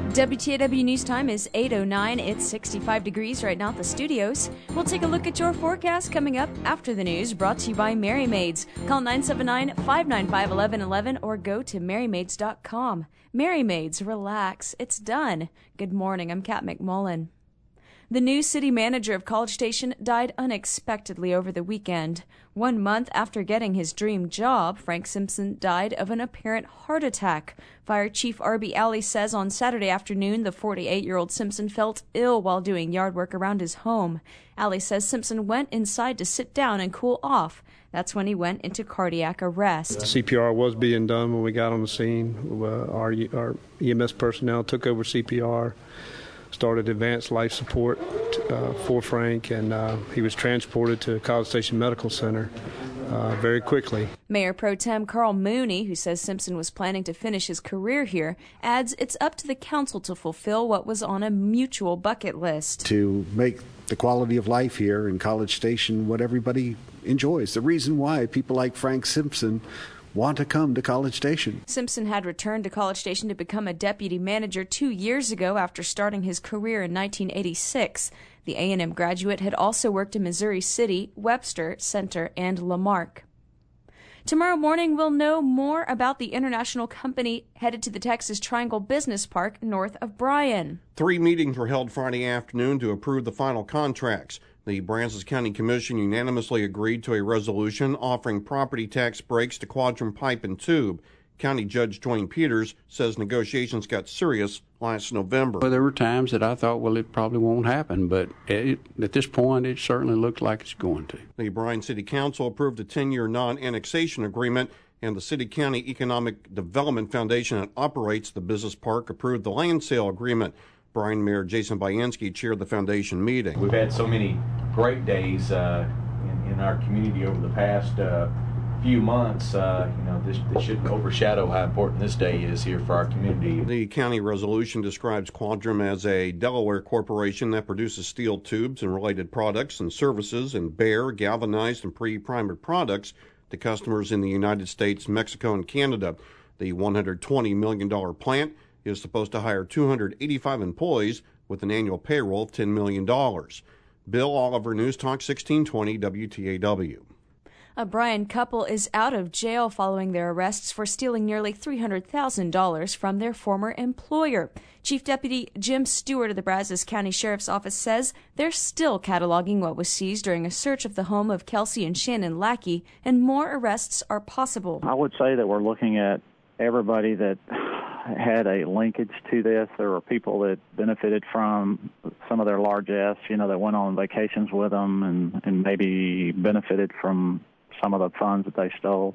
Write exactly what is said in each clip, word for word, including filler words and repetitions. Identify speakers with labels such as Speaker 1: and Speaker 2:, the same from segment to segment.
Speaker 1: W T A W News Time is eight oh nine. It's sixty-five degrees right now at the studios. We'll take a look at your forecast coming up after the news, brought to you by Mary Maids. Call nine seven nine, five nine five, one one one one or go to mary maids dot com. Mary Maids, relax. It's done. Good morning. I'm Kat McMullen. The new city manager of College Station died unexpectedly over the weekend. One month after getting his dream job, Frank Simpson died of an apparent heart attack. Fire Chief Arby Alley says on Saturday afternoon the forty-eight-year-old Simpson felt ill while doing yard work around his home. Alley says Simpson went inside to sit down and cool off. That's when he went into cardiac arrest.
Speaker 2: C P R was being done when we got on the scene. Uh, our, our E M S personnel took over C P R. Started advanced life support uh, for Frank, and uh, he was transported to College Station Medical Center uh, very quickly.
Speaker 1: Mayor Pro Tem Carl Mooney, who says Simpson was planning to finish his career here, adds it's up to the council to fulfill what was on a mutual bucket list.
Speaker 3: To make the quality of life here in College Station what everybody enjoys. The reason why people like Frank Simpson want to come to College Station.
Speaker 1: Simpson had returned to College Station to become a deputy manager two years ago after starting his career in nineteen eighty-six. The A and M graduate had also worked in Missouri City, Webster, Center, and Lamarck. Tomorrow morning, we'll know more about the international company headed to the Texas Triangle Business Park north of Bryan.
Speaker 4: Three meetings were held Friday afternoon to approve the final contracts. The Brazos County Commission unanimously agreed to a resolution offering property tax breaks to Quadrum Pipe and Tube. County Judge Dwayne Peters says negotiations got serious last November.
Speaker 5: Well, there were times that I thought, well, it probably won't happen, but it, at this point, it certainly looks like it's going to.
Speaker 4: The Bryan City Council approved a ten-year non-annexation agreement, and the City-County Economic Development Foundation that operates the business park approved the land sale agreement. Bryan Mayor Jason Bayanski chaired the foundation meeting.
Speaker 6: We've had so many great days uh, in, in our community over the past uh, few months. Uh, you know, this, this shouldn't overshadow how important this day is here for our community.
Speaker 4: The county resolution describes Quadrum as a Delaware corporation that produces steel tubes and related products and services and bare, galvanized, and pre-primered products to customers in the United States, Mexico, and Canada. The one hundred twenty million dollars plant is supposed to hire two hundred eighty-five employees with an annual payroll of ten million dollars. Bill Oliver, News Talk sixteen twenty W T A W.
Speaker 1: A Bryan couple is out of jail following their arrests for stealing nearly three hundred thousand dollars from their former employer. Chief Deputy Jim Stewart of the Brazos County Sheriff's Office says they're still cataloging what was seized during a search of the home of Kelsey and Shannon Lackey, and more arrests are possible.
Speaker 7: I would say that we're looking at everybody that had a linkage to this. There were people that benefited from some of their largesse, you know, that went on vacations with them and, and maybe benefited from some of the funds that they stole.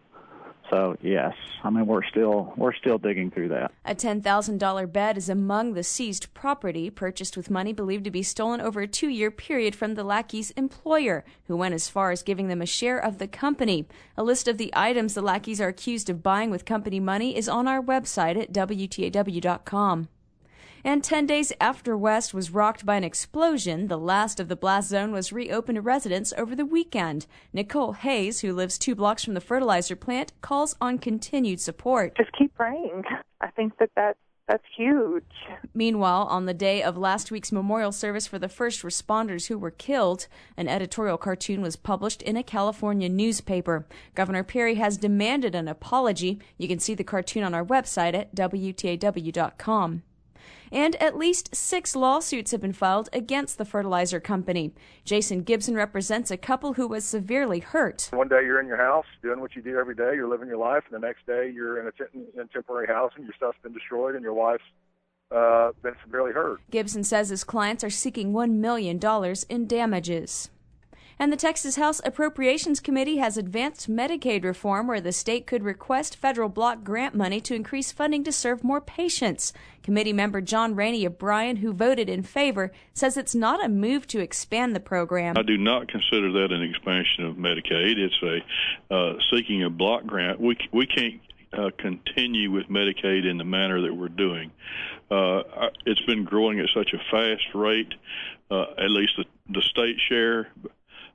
Speaker 7: So, yes, I mean, we're still we're still digging through that.
Speaker 1: A ten thousand dollars bed is among the seized property, purchased with money believed to be stolen over a two-year period from the Lackeys' employer, who went as far as giving them a share of the company. A list of the items the Lackeys are accused of buying with company money is on our website at W T A W dot com. And ten days after West was rocked by an explosion, the last of the blast zone was reopened to residents over the weekend. Nicole Hayes, who lives two blocks from the fertilizer plant, calls on continued support.
Speaker 8: Just keep praying. I think that, that that's huge.
Speaker 1: Meanwhile, on the day of last week's memorial service for the first responders who were killed, an editorial cartoon was published in a California newspaper. Governor Perry has demanded an apology. You can see the cartoon on our website at W T A W dot com. And at least six lawsuits have been filed against the fertilizer company. Jason Gibson represents a couple who was severely hurt.
Speaker 9: One day you're in your house doing what you do every day, you're living your life, and the next day you're in a, t- in a temporary house and your stuff's been destroyed and your wife's uh, been severely hurt.
Speaker 1: Gibson says his clients are seeking one million dollars in damages. And the Texas House Appropriations Committee has advanced Medicaid reform where the state could request federal block grant money to increase funding to serve more patients. Committee member John Rainey of Bryan, who voted in favor, says it's not a move to expand the program.
Speaker 10: I do not consider that an expansion of Medicaid. It's a uh, seeking a block grant. We, we can't uh, continue with Medicaid in the manner that we're doing. Uh, it's been growing at such a fast rate, uh, at least the, the state share.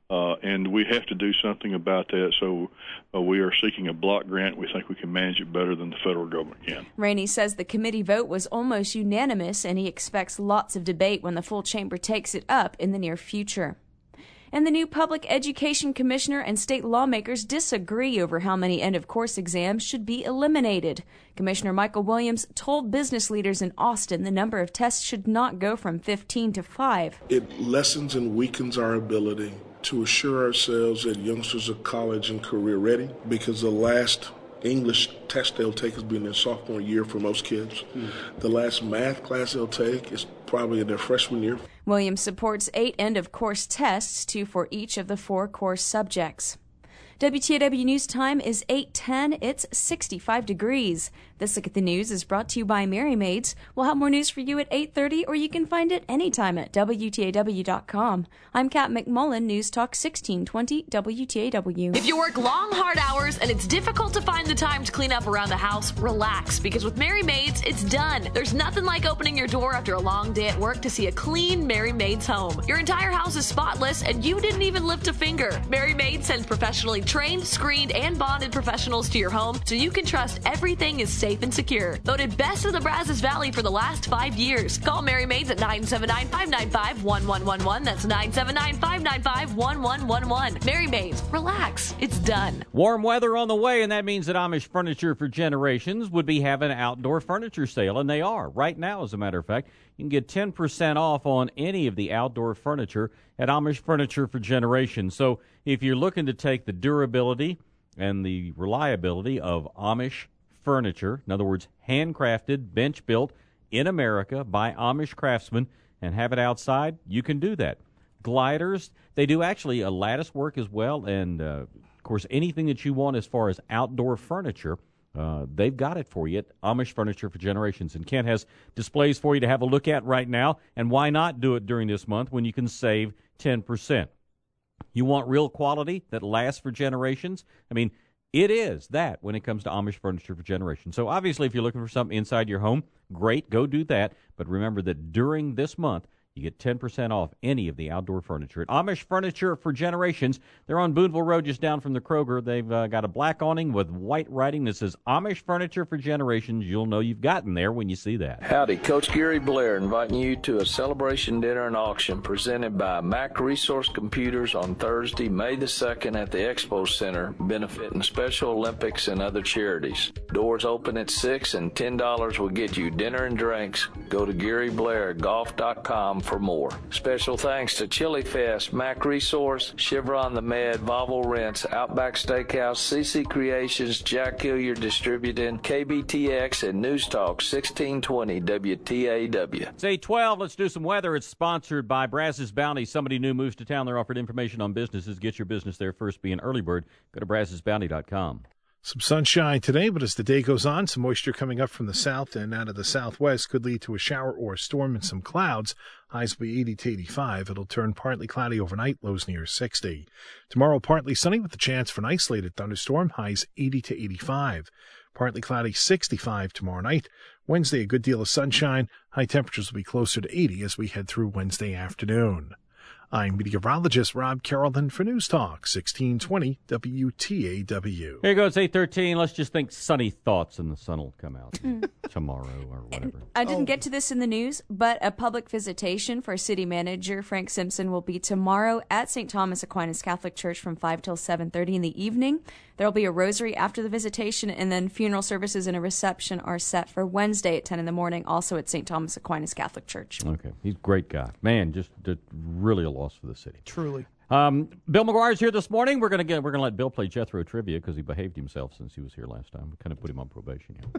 Speaker 10: uh, and we have to do something about that. So uh, we are seeking a block grant. We think we can manage it better than the federal government can.
Speaker 1: Rainey says the committee vote was almost unanimous, and he expects lots of debate when the full chamber takes it up in the near future. And the new public education commissioner and state lawmakers disagree over how many end-of-course exams should be eliminated. Commissioner Michael Williams told business leaders in Austin the number of tests should not go from fifteen to five.
Speaker 11: It lessens and weakens our ability to assure ourselves that youngsters are college and career ready, because the last English test they'll take is being their sophomore year for most kids. Mm. The last math class they'll take is probably in their freshman year.
Speaker 1: Williams supports eight end-of-course tests, two for each of the four course subjects. W T A W News time is eight ten. It's sixty-five degrees. This Look at the News is brought to you by Mary Maids. We'll have more news for you at eight thirty, or you can find it anytime at W T A W dot com. I'm Kat McMullen, News Talk sixteen twenty W T A W.
Speaker 12: If you work long, hard hours and it's difficult to find the time to clean up around the house, relax, because with Mary Maids, it's done. There's nothing like opening your door after a long day at work to see a clean Mary Maids home. Your entire house is spotless, and you didn't even lift a finger. Mary Maids sends professionally trained, screened, and bonded professionals to your home so you can trust everything is safe and secure. Voted best of the Brazos Valley for the last five years. Call Mary Maids at nine seven nine, five nine five, one one one one. That's nine seven nine, five nine five, one one one one. Mary Maids, relax. It's done.
Speaker 13: Warm weather on the way, and that means that Amish Furniture for Generations would be having an outdoor furniture sale, and they are. Right now, as a matter of fact, you can get ten percent off on any of the outdoor furniture at Amish Furniture for Generations. So if you're looking to take the durability and the reliability of Amish furniture, in other words, handcrafted, bench-built in America by Amish craftsmen, and have it outside, you can do that. Gliders, they do actually a lattice work as well, and, uh, of course, anything that you want as far as outdoor furniture, Uh, they've got it for you at Amish Furniture for Generations. And Kent has displays for you to have a look at right now. And why not do it during this month when you can save ten percent? You want real quality that lasts for generations? I mean, it is that when it comes to Amish Furniture for Generations. So obviously, if you're looking for something inside your home, great, go do that. But remember that during this month, you get ten percent off any of the outdoor furniture at Amish Furniture for Generations. They're on Boonville Road, just down from the Kroger. They've uh, got a black awning with white writing that says Amish Furniture for Generations. You'll know you've gotten there when you see that.
Speaker 14: Howdy, Coach Gary Blair inviting you to a celebration dinner and auction presented by Mac Resource Computers on Thursday, May the second at the Expo Center, benefiting Special Olympics and other charities. Doors open at six, and ten dollars will get you dinner and drinks. Go to Gary Blair Golf dot com for more. Special thanks to Chili Fest, Mac Resource, Chevron the Med, Volvo Rents, Outback Steakhouse, C C Creations, Jack Hilliard Distributing, K B T X, and News Talk sixteen twenty W T A W.
Speaker 13: It's eight twelve. Let's do some weather. It's sponsored by Brazos Bounty. Somebody new moves to town. They're offered information on businesses. Get your business there first. Be an early bird. Go to Brazos Bounty dot com.
Speaker 15: Some sunshine today, but as the day goes on, some moisture coming up from the south and out of the southwest could lead to a shower or a storm and some clouds. Highs will be eighty to eighty-five. It'll turn partly cloudy overnight, lows near sixty. Tomorrow, partly sunny with the chance for an isolated thunderstorm, highs eighty to eighty-five. Partly cloudy, sixty-five tomorrow night. Wednesday, a good deal of sunshine. High temperatures will be closer to eighty as we head through Wednesday afternoon. I'm meteorologist Rob Carrollton for News Talk sixteen twenty W T A W.
Speaker 13: Here you go. It's eight thirteen. Let's just think sunny thoughts, and the sun will come out tomorrow or whatever.
Speaker 1: I didn't oh. get to this in the news, but a public visitation for city manager Frank Simpson will be tomorrow at Saint Thomas Aquinas Catholic Church from five till seven thirty in the evening. There will be a rosary after the visitation, and then funeral services and a reception are set for Wednesday at ten in the morning, also at Saint Thomas Aquinas Catholic Church.
Speaker 13: Okay. He's a great guy. Man, just, just really a loss for the city.
Speaker 16: Truly.
Speaker 13: Um, Bill McGuire's here this morning. We're going to get we're going to let Bill play Jethro trivia because he behaved himself since he was here last time. We kind of put him on probation here.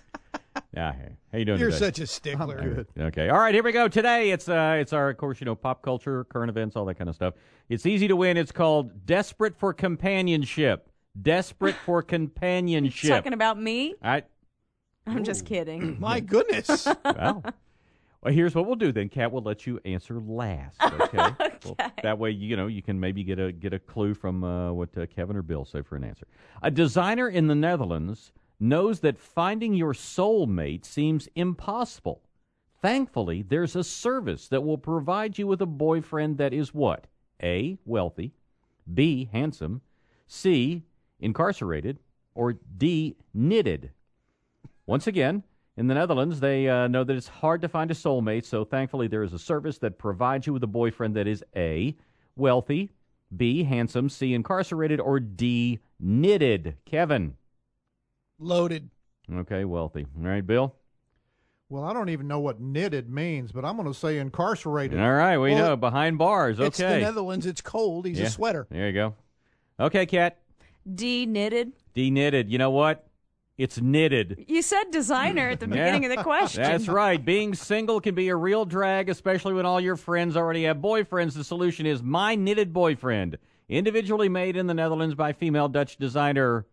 Speaker 13: Yeah, hey, how you doing
Speaker 16: You're
Speaker 13: today?
Speaker 16: such a stickler.
Speaker 13: I'm good. Okay, all right, here we go. Today, it's uh, it's our, of course, you know, pop culture, current events, all that kind of stuff. It's easy to win. It's called Desperate for Companionship. Desperate for Companionship.
Speaker 1: Talking about me?
Speaker 13: I.
Speaker 1: I'm
Speaker 13: Ooh.
Speaker 1: just kidding.
Speaker 16: My goodness.
Speaker 13: Well. Well, here's what we'll do then. Kat will let you answer last, okay?
Speaker 1: Okay.
Speaker 13: Well, that way, you know, you can maybe get a get a clue from uh, what uh, Kevin or Bill say for an answer. A designer in the Netherlands knows that finding your soulmate seems impossible. Thankfully, there's a service that will provide you with a boyfriend that is what? A, wealthy, B, handsome, C, incarcerated, or D, knitted? Once again, in the Netherlands, they uh, know that it's hard to find a soulmate, so thankfully there is a service that provides you with a boyfriend that is A, wealthy, B, handsome, C, incarcerated, or D, knitted. Kevin?
Speaker 16: Loaded.
Speaker 13: Okay, wealthy. All right, Bill?
Speaker 17: Well, I don't even know what knitted means, but I'm going to say incarcerated.
Speaker 13: All right, we
Speaker 16: Well,
Speaker 13: know. Behind bars. Okay.
Speaker 16: It's the Netherlands. It's cold. He's
Speaker 13: Yeah,
Speaker 16: a sweater.
Speaker 13: There you go. Okay, Kat.
Speaker 1: D, knitted.
Speaker 13: D, knitted. You know what? It's knitted.
Speaker 1: You said designer at the
Speaker 13: Yeah.
Speaker 1: beginning of the question.
Speaker 13: That's right. Being single can be a real drag, especially when all your friends already have boyfriends. The solution is My Knitted Boyfriend, individually made in the Netherlands by female Dutch designer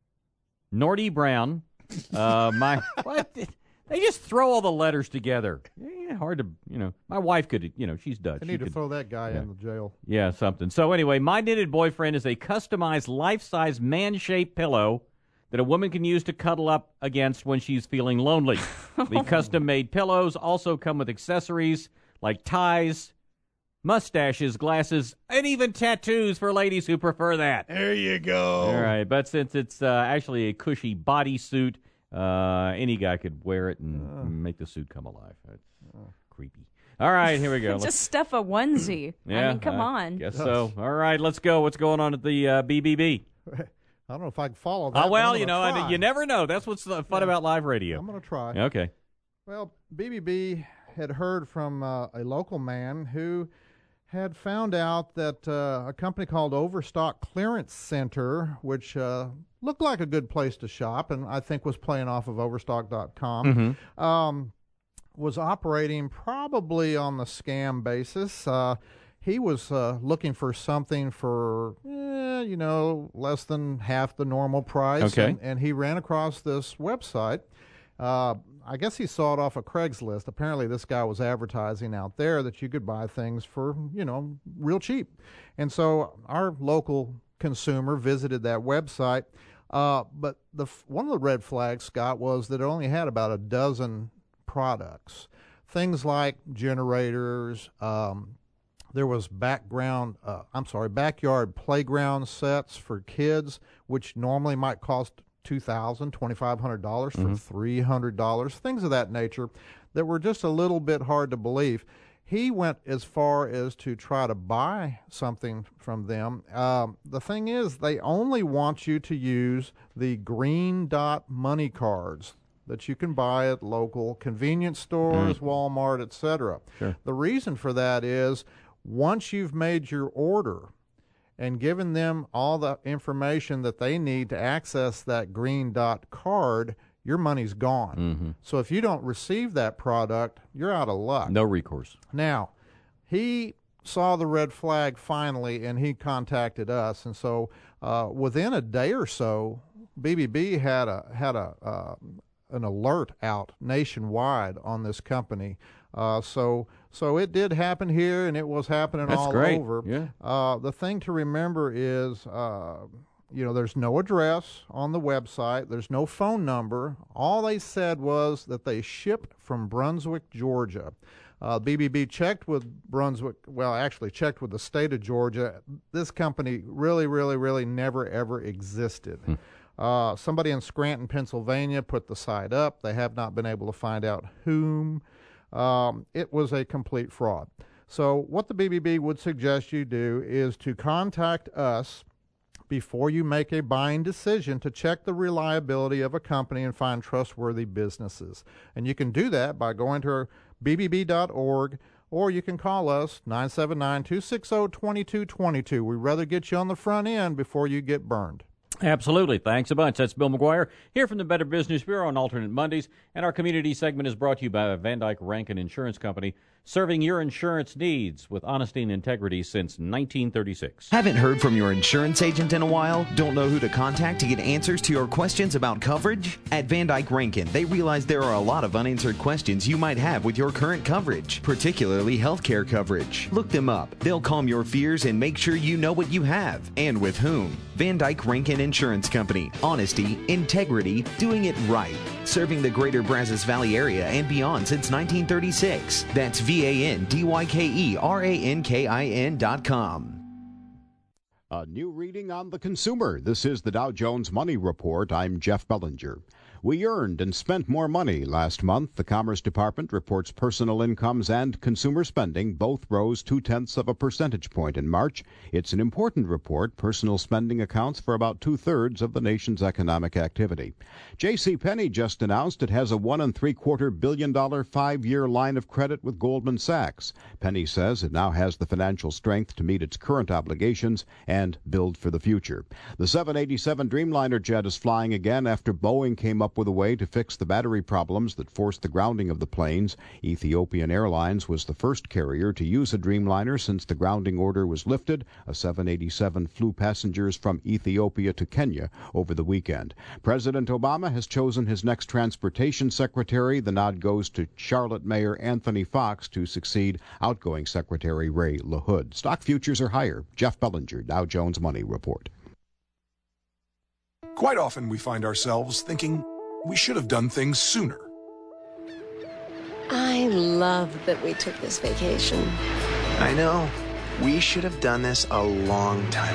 Speaker 13: Noordy Brown. Uh, my what? They just throw all the letters together. Yeah, hard to, you know. My wife could, you know, she's Dutch.
Speaker 17: They
Speaker 13: She
Speaker 17: need to
Speaker 13: could-
Speaker 17: throw that guy
Speaker 13: yeah.
Speaker 17: in the jail.
Speaker 13: Yeah, something. So anyway, My Knitted Boyfriend is a customized life-size man-shaped pillow that a woman can use to cuddle up against when she's feeling lonely. The custom-made pillows also come with accessories like ties, mustaches, glasses, and even tattoos for ladies who prefer that.
Speaker 16: There you go.
Speaker 13: All right, but since it's uh, actually a cushy bodysuit, uh, any guy could wear it and
Speaker 17: Uh.
Speaker 13: make the suit come alive. That's creepy. All right, here we go. Let's-
Speaker 1: Just stuff a onesie. I mean, come
Speaker 13: I
Speaker 1: on.
Speaker 13: Guess so. All right, let's go. What's going on at the uh, B B B?
Speaker 17: I don't know if I can follow that.
Speaker 13: Oh,
Speaker 17: but
Speaker 13: well,
Speaker 17: I'm
Speaker 13: you know,
Speaker 17: gonna
Speaker 13: I mean,
Speaker 17: try.
Speaker 13: you never know. That's what's the fun about live radio.
Speaker 17: I'm going to try.
Speaker 13: Okay.
Speaker 17: Well, B B B had heard from uh, a local man who had found out that uh, a company called Overstock Clearance Center, which uh, looked like a good place to shop, and I think was playing off of overstock dot com,
Speaker 13: Mhm.
Speaker 17: um, was operating probably on the scam basis. Uh, he was uh, looking for something for, eh, you know, less than half the normal price.
Speaker 13: Okay.
Speaker 17: And, and he ran across this website. Uh, I guess he saw it off of Craigslist. Apparently, this guy was advertising out there that you could buy things for, you know, real cheap. And so our local consumer visited that website. Uh, but the one of the red flags, Scott, was that it only had about a dozen products. Things like generators. Um, there was background, uh, I'm sorry, backyard playground sets for kids, which normally might cost two thousand dollars, twenty-five hundred dollars for
Speaker 13: Mhm.
Speaker 17: three hundred dollars, things of that nature that were just a little bit hard to believe. He went as far as to try to buy something from them. Um, the thing is, they only want you to use the Green Dot money cards that you can buy at local convenience stores,
Speaker 13: Mm.
Speaker 17: Walmart, et cetera.
Speaker 13: Sure.
Speaker 17: The reason for that is once you've made your order and given them all the information that they need to access that Green Dot card, your money's gone.
Speaker 13: Mhm.
Speaker 17: So if you don't receive that product, you're out of luck.
Speaker 13: No recourse.
Speaker 17: Now, he saw the red flag finally, and he contacted us. And so uh, within a day or so, B B B had a had a uh, an alert out nationwide on this company. Uh, so so it did happen here, and it was happening
Speaker 13: That's
Speaker 17: all
Speaker 13: great.
Speaker 17: over.
Speaker 13: Yeah.
Speaker 17: Uh, the thing to remember is, uh, you know, there's no address on the website. There's no phone number. All they said was that they ship from Brunswick, Georgia. Uh, B B B checked with Brunswick, well, actually checked with the state of Georgia. This company really, really, really never, ever existed.
Speaker 13: Hmm.
Speaker 17: Uh, somebody in Scranton, Pennsylvania put the site up. They have not been able to find out whom. Um, it was a complete fraud. So what the B B B would suggest you do is to contact us before you make a buying decision to check the reliability of a company and find trustworthy businesses. And you can do that by going to B B B dot org, or you can call us nine seven nine, two six zero, two two two two. We'd rather get you on the front end before you get burned.
Speaker 13: Absolutely. Thanks a bunch. That's Bill McGuire here from the Better Business Bureau on alternate Mondays. And our community segment is brought to you by Van Dyke Rankin Insurance Company, serving your insurance needs with honesty and integrity since nineteen thirty-six.
Speaker 18: Haven't heard from your insurance agent in a while? Don't know who to contact to get answers to your questions about coverage? At Van Dyke Rankin, they realize there are a lot of unanswered questions you might have with your current coverage, particularly healthcare coverage. Look them up. They'll calm your fears and make sure you know what you have and with whom. Van Dyke Rankin Insurance Company. Honesty, integrity, doing it right. Serving the greater Brazos Valley area and beyond since nineteen thirty-six. That's V A N D Y K E R A N K I N dot com.
Speaker 19: A new reading on the consumer. This is the Dow Jones Money Report. I'm Jeff Bellinger. We earned and spent more money last month. The Commerce Department reports personal incomes and consumer spending both rose two-tenths of a percentage point in March. It's an important report. Personal spending accounts for about two-thirds of the nation's economic activity. J C. Penney just announced it has a one and three-quarter billion dollar five-year line of credit with Goldman Sachs. Penney says it now has the financial strength to meet its current obligations and build for the future. The seven eighty-seven Dreamliner jet is flying again after Boeing came up with a way to fix the battery problems that forced the grounding of the planes. Ethiopian Airlines was the first carrier to use a Dreamliner since the grounding order was lifted. A seven eighty-seven flew passengers from Ethiopia to Kenya over the weekend. President Obama has chosen his next transportation secretary. The nod goes to Charlotte Mayor Anthony Fox to succeed outgoing Secretary Ray LaHood. Stock futures are higher. Jeff Bellinger, Dow Jones Money Report.
Speaker 20: Quite often we find ourselves thinking we should have done things sooner.
Speaker 21: I love that we took this vacation.
Speaker 22: I know. We should have done this a long time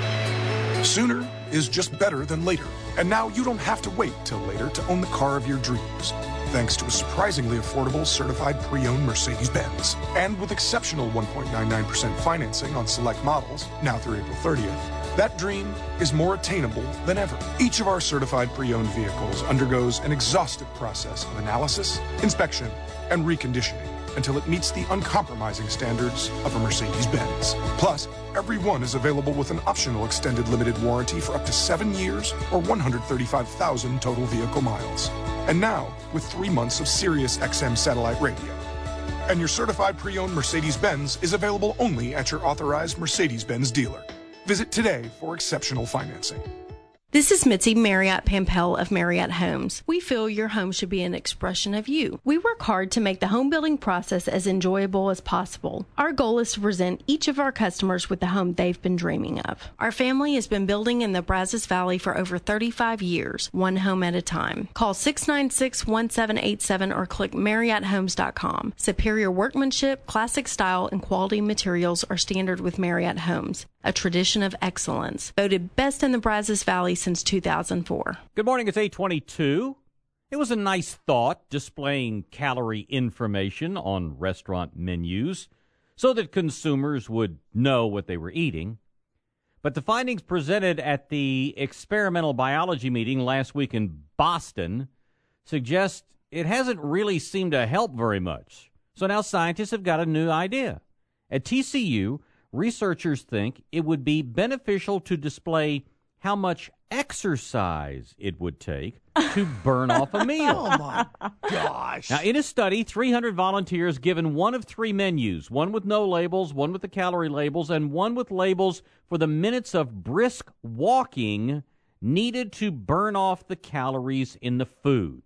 Speaker 22: ago.
Speaker 20: Sooner is just better than later. And now you don't have to wait till later to own the car of your dreams. Thanks to a surprisingly affordable certified pre-owned Mercedes-Benz. And with exceptional one point nine nine percent financing on select models, now through April thirtieth, that dream is more attainable than ever. Each of our certified pre-owned vehicles undergoes an exhaustive process of analysis, inspection, and reconditioning until it meets the uncompromising standards of a Mercedes-Benz. Plus, every one is available with an optional extended limited warranty for up to seven years or one hundred thirty-five thousand total vehicle miles. And now, with three months of Sirius X M satellite radio. And your certified pre-owned Mercedes-Benz is available only at your authorized Mercedes-Benz dealer. Visit today for exceptional financing.
Speaker 23: This is Mitzi Marriott Pampel of Marriott Homes. We feel your home should be an expression of you. We work hard to make the home building process as enjoyable as possible. Our goal is to present each of our customers with the home they've been dreaming of. Our family has been building in the Brazos Valley for over thirty-five years, one home at a time. Call six nine six, one seven eight seven or click Marriott Homes dot com. Superior workmanship, classic style, and quality materials are standard with Marriott Homes, a tradition of excellence. Voted best in the Brazos Valley since two thousand four.
Speaker 13: Good morning, it's eight twenty-two. It was a nice thought displaying calorie information on restaurant menus so that consumers would know what they were eating. But the findings presented at the experimental biology meeting last week in Boston suggest it hasn't really seemed to help very much. So now scientists have got a new idea. At T C U, researchers think it would be beneficial to display how much exercise it would take to burn off a meal.
Speaker 16: Oh, my gosh.
Speaker 13: Now, in a study, three hundred volunteers given one of three menus, one with no labels, one with the calorie labels, and one with labels for the minutes of brisk walking needed to burn off the calories in the food.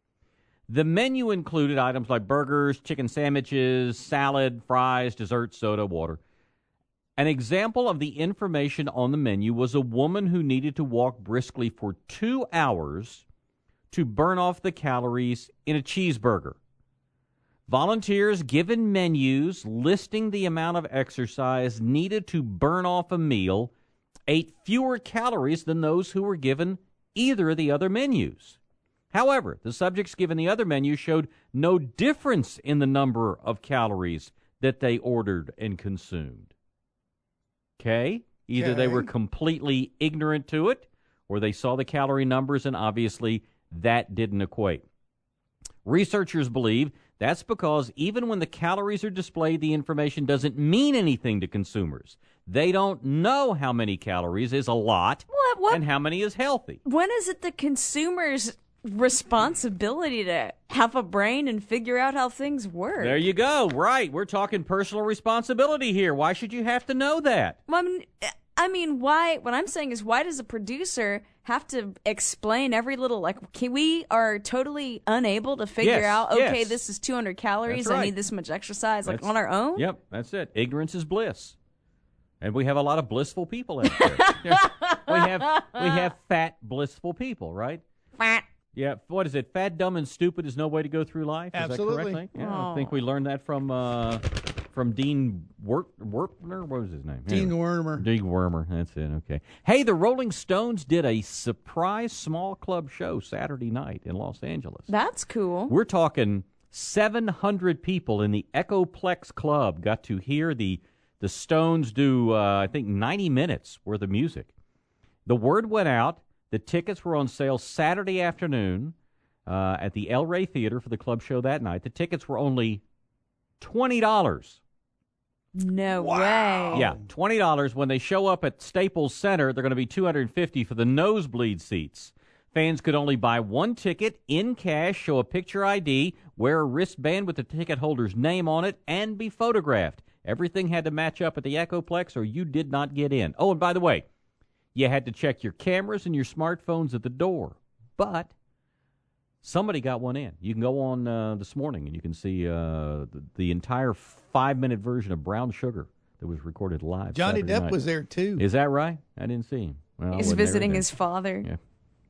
Speaker 13: The menu included items like burgers, chicken sandwiches, salad, fries, dessert, soda, water. An example of the information on the menu was a woman who needed to walk briskly for two hours to burn off the calories in a cheeseburger. Volunteers given menus listing the amount of exercise needed to burn off a meal ate fewer calories than those who were given either of the other menus. However, the subjects given the other menu showed no difference in the number of calories that they ordered and consumed. Okay? Either okay. They were completely ignorant to it, or they saw the calorie numbers, and obviously that didn't equate. Researchers believe that's because even when the calories are displayed, the information doesn't mean anything to consumers. They don't know how many calories is a lot
Speaker 1: what, what?
Speaker 13: and how many is healthy.
Speaker 1: When is it the consumer's responsibility to have a brain and figure out how things work?
Speaker 13: There you go. Right. We're talking personal responsibility here. Why should you have to know that?
Speaker 1: Well, I mean, I mean, why? What I'm saying is, why does a producer have to explain every little, like, we are totally unable to figure
Speaker 13: yes,
Speaker 1: out, okay,
Speaker 13: yes.
Speaker 1: this is two hundred calories,
Speaker 13: right.
Speaker 1: I need this much exercise,
Speaker 13: that's,
Speaker 1: like, on our own?
Speaker 13: Yep, that's it. Ignorance is bliss. And we have a lot of blissful people out there. we have we have fat, blissful people, right?
Speaker 1: Fat.
Speaker 13: Yeah, what is it? Fat, dumb, and stupid is no way to go through life? Is
Speaker 16: Absolutely.
Speaker 13: that correct? Yeah,
Speaker 1: oh.
Speaker 13: I think we learned that from uh, from Dean Wert, Wertner. What was his name?
Speaker 2: Dean anyway. Wormer.
Speaker 13: Dean Wormer. That's it. Okay. Hey, the Rolling Stones did a surprise small club show Saturday night in Los Angeles.
Speaker 1: That's cool.
Speaker 13: We're talking seven hundred people in the Echoplex Club got to hear the the Stones do, uh, I think, ninety minutes worth of music. The word went out. The tickets were on sale Saturday afternoon uh, at the El Rey Theater for the club show that night. The tickets were only twenty dollars.
Speaker 1: No
Speaker 2: wow.
Speaker 1: way.
Speaker 13: Yeah, twenty dollars. When they show up at Staples Center, they're going to be two hundred fifty dollars for the nosebleed seats. Fans could only buy one ticket in cash, show a picture I D, wear a wristband with the ticket holder's name on it, and be photographed. Everything had to match up at the Echoplex or you did not get in. Oh, and by the way, you had to check your cameras and your smartphones at the door. But somebody got one in. You can go on uh, this morning and you can see uh, the, the entire five-minute version of Brown Sugar that was recorded live.
Speaker 2: Johnny
Speaker 13: Saturday
Speaker 2: Depp
Speaker 13: night.
Speaker 2: was there, too.
Speaker 13: Is that right? I didn't see him. Well,
Speaker 1: He's visiting his father.
Speaker 13: Yeah.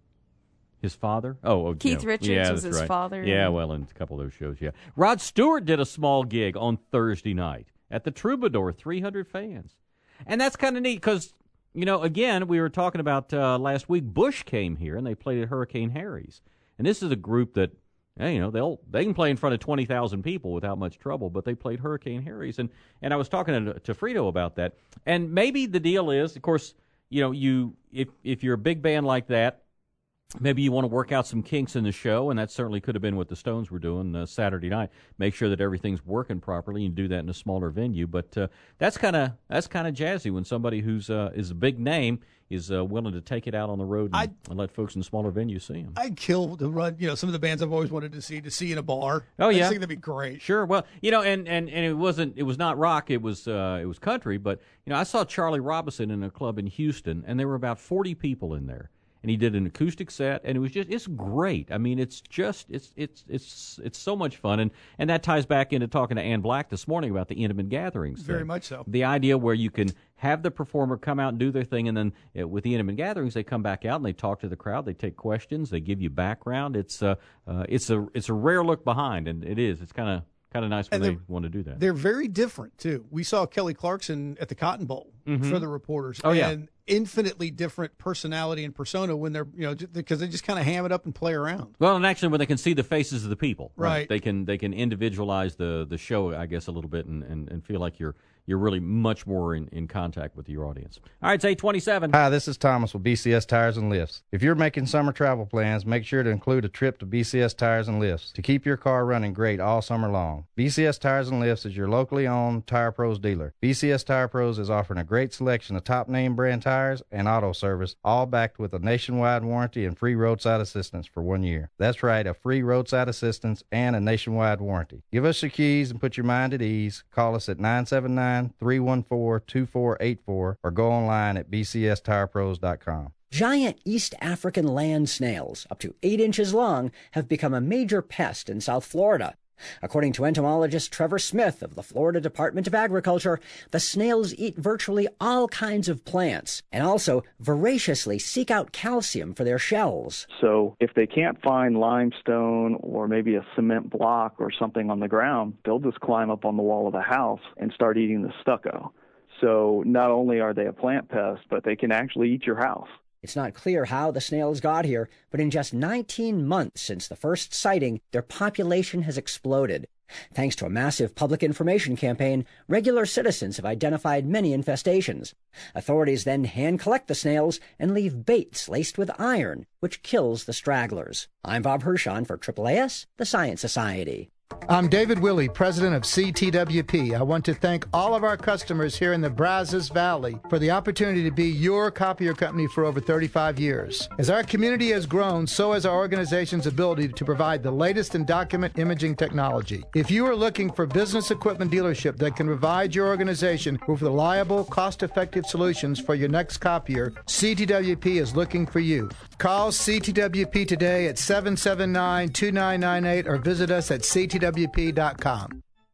Speaker 13: His father? Oh, oh
Speaker 1: Keith
Speaker 13: yeah.
Speaker 1: Richards
Speaker 13: yeah,
Speaker 1: was his
Speaker 13: right.
Speaker 1: father.
Speaker 13: Yeah, well, in a couple of those shows, yeah. Rod Stewart did a small gig on Thursday night at the Troubadour, three hundred fans. And that's kind of neat because, you know, again, we were talking about uh, last week, Bush came here and they played at Hurricane Harry's. And this is a group that, you know, they'll they can play in front of twenty thousand people without much trouble, but they played Hurricane Harry's. And, and I was talking to, to Frito about that. And maybe the deal is, of course, you know, you if if you're a big band like that, maybe you want to work out some kinks in the show, and that certainly could have been what the Stones were doing uh, Saturday night. Make sure that everything's working properly and do that in a smaller venue. But uh, that's kind of that's kind of jazzy when somebody who's uh, is a big name is uh, willing to take it out on the road and, and let folks in smaller venues see them.
Speaker 2: I'd kill to run, you know, some of the bands I've always wanted to see, to see in a bar.
Speaker 13: Oh, yeah.
Speaker 2: I think that'd be great.
Speaker 13: Sure. Well, you know, and, and, and it wasn't, it was not rock, it was uh, it was country, but, you know, I saw Charlie Robinson in a club in Houston, and there were about forty people in there. And he did an acoustic set, and it was just, it's great. I mean, it's just, it's it's it's it's so much fun. And, and that ties back into talking to Ann Black this morning about the intimate gatherings.
Speaker 2: Very
Speaker 13: thing.
Speaker 2: much so.
Speaker 13: The idea where you can have the performer come out and do their thing, and then uh, with the intimate gatherings, they come back out and they talk to the crowd, they take questions, they give you background. It's uh, uh it's a it's a rare look behind, and it is. It's kind of kind of nice when they want to do that.
Speaker 2: They're very different too. We saw Kelly Clarkson at the Cotton Bowl
Speaker 13: Mhm.
Speaker 2: for the reporters.
Speaker 13: Oh, yeah.
Speaker 2: And infinitely different personality and persona when they're, you know, because they just kind of ham it up and play around.
Speaker 13: Well, and actually, when they can see the faces of the people,
Speaker 2: Right.
Speaker 13: They can they can individualize the, the show, I guess, a little bit, and, and, and feel like you're you're really much more in, in contact with your audience. All right, it's eight twenty-seven.
Speaker 3: Hi, this is Thomas with B C S Tires and Lifts. If you're making summer travel plans, make sure to include a trip to B C S Tires and Lifts to keep your car running great all summer long. B C S Tires and Lifts is your locally owned Tire Pros dealer. B C S Tire Pros is offering a great selection of top name brand tires and auto service, all backed with a nationwide warranty and free roadside assistance for one year. That's right, a free roadside assistance and a nationwide warranty. Give us your keys and put your mind at ease. Call us at nine seven nine, three one four, two four eight four or go online at b c s tire pros dot com.
Speaker 5: Giant East African land snails, up to eight inches long, have become a major pest in South Florida. According to entomologist Trevor Smith of the Florida Department of Agriculture, the snails eat virtually all kinds of plants and also voraciously seek out calcium for their shells.
Speaker 7: So if they can't find limestone or maybe a cement block or something on the ground, they'll just climb up on the wall of the house and start eating the stucco. So not only are they a plant pest, but they can actually eat your house.
Speaker 5: It's not clear how the snails got here, but in just nineteen months since the first sighting, their population has exploded. Thanks to a massive public information campaign, regular citizens have identified many infestations. Authorities then hand-collect the snails and leave baits laced with iron, which kills the stragglers. I'm Bob Hershon for Triple A S, the Science Society.
Speaker 24: I'm David Willey, president of C T W P. I want to thank all of our customers here in the Brazos Valley for the opportunity to be your copier company for over thirty-five years. As our community has grown, so has our organization's ability to provide the latest in document imaging technology. If you are looking for business equipment dealership that can provide your organization with reliable, cost-effective solutions for your next copier, C T W P is looking for you. Call C T W P today at seven seven nine, two nine nine eight or visit us at c t w p dot com.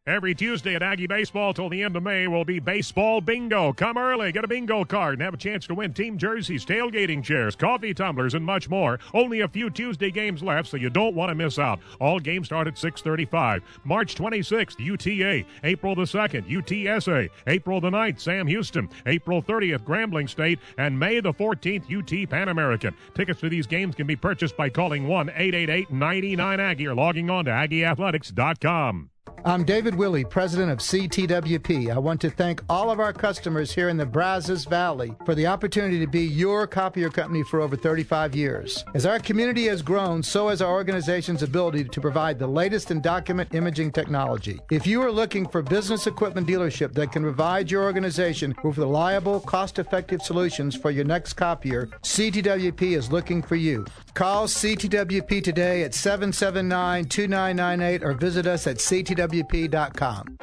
Speaker 4: Every Tuesday at Aggie Baseball till the end of May will be Baseball Bingo. Come early, get a bingo card, and have a chance to win team jerseys, tailgating chairs, coffee tumblers, and much more. Only a few Tuesday games left, so you don't want to miss out. All games start at six thirty-five. March twenty-sixth, U T A. April the second, U T S A. April the ninth, Sam Houston. April thirtieth, Grambling State. And May the fourteenth, U T Pan American. Tickets to these games can be purchased by calling one eight eight eight, nine nine, Aggie or logging on to Aggie Athletics dot com.
Speaker 24: I'm David Willey, president of C T W P. I want to thank all of our customers here in the Brazos Valley for the opportunity to be your copier company for over thirty-five years. As our community has grown, so has our organization's ability to provide the latest in document imaging technology. If you are looking for business equipment dealership that can provide your organization with reliable, cost-effective solutions for your next copier, C T W P is looking for you. Call C T W P today at seven seven nine, two nine nine eight or visit us at C T W P dot com.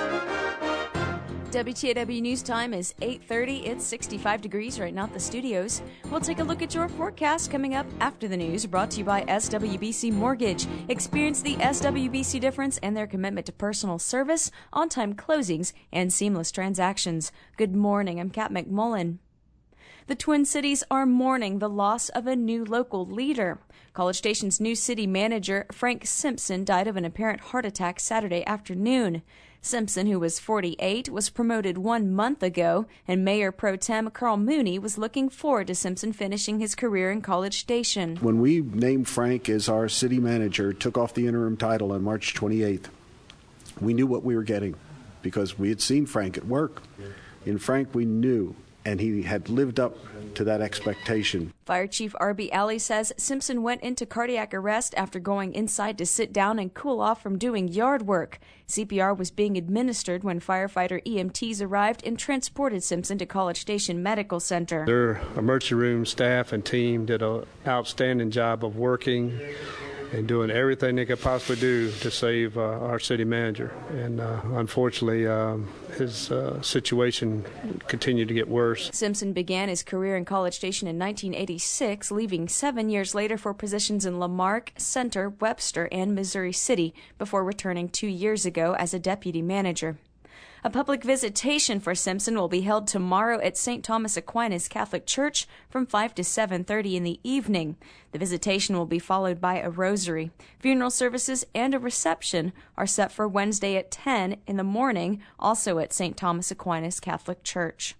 Speaker 1: W T A W News Time is eight thirty. It's sixty-five degrees right now at the studios. We'll take a look at your forecast coming up after the news, brought to you by S W B C Mortgage. Experience the S W B C difference and their commitment to personal service, on-time closings, and seamless transactions. Good morning. I'm Kat McMullen. The Twin Cities are mourning the loss of a new local leader. College Station's new city manager, Frank Simpson, died of an apparent heart attack Saturday afternoon. Simpson, who was forty-eight, was promoted one month ago, and Mayor Pro Tem Carl Mooney was looking forward to Simpson finishing his career in College Station.
Speaker 6: When we named Frank as our city manager, took off the interim title on March twenty-eighth, we knew what we were getting because we had seen Frank at work. In Frank, we knew, and he had lived up to that expectation.
Speaker 1: Fire Chief R B Alley says Simpson went into cardiac arrest after going inside to sit down and cool off from doing yard work. C P R was being administered when firefighter E M Ts arrived and transported Simpson to College Station Medical Center.
Speaker 8: Their emergency room staff and team did an outstanding job of working and doing everything they could possibly do to save uh, our city manager. And uh, unfortunately, um, his uh, situation continued to get worse.
Speaker 1: Simpson began his career in College Station in nineteen eighty-six, leaving seven years later for positions in Lamarck, Center, Webster, and Missouri City, before returning two years ago as a deputy manager. A public visitation for Simpson will be held tomorrow at Saint Thomas Aquinas Catholic Church from five to seven thirty in the evening. The visitation will be followed by a rosary. Funeral services and a reception are set for Wednesday at ten in the morning, also at Saint Thomas Aquinas Catholic Church.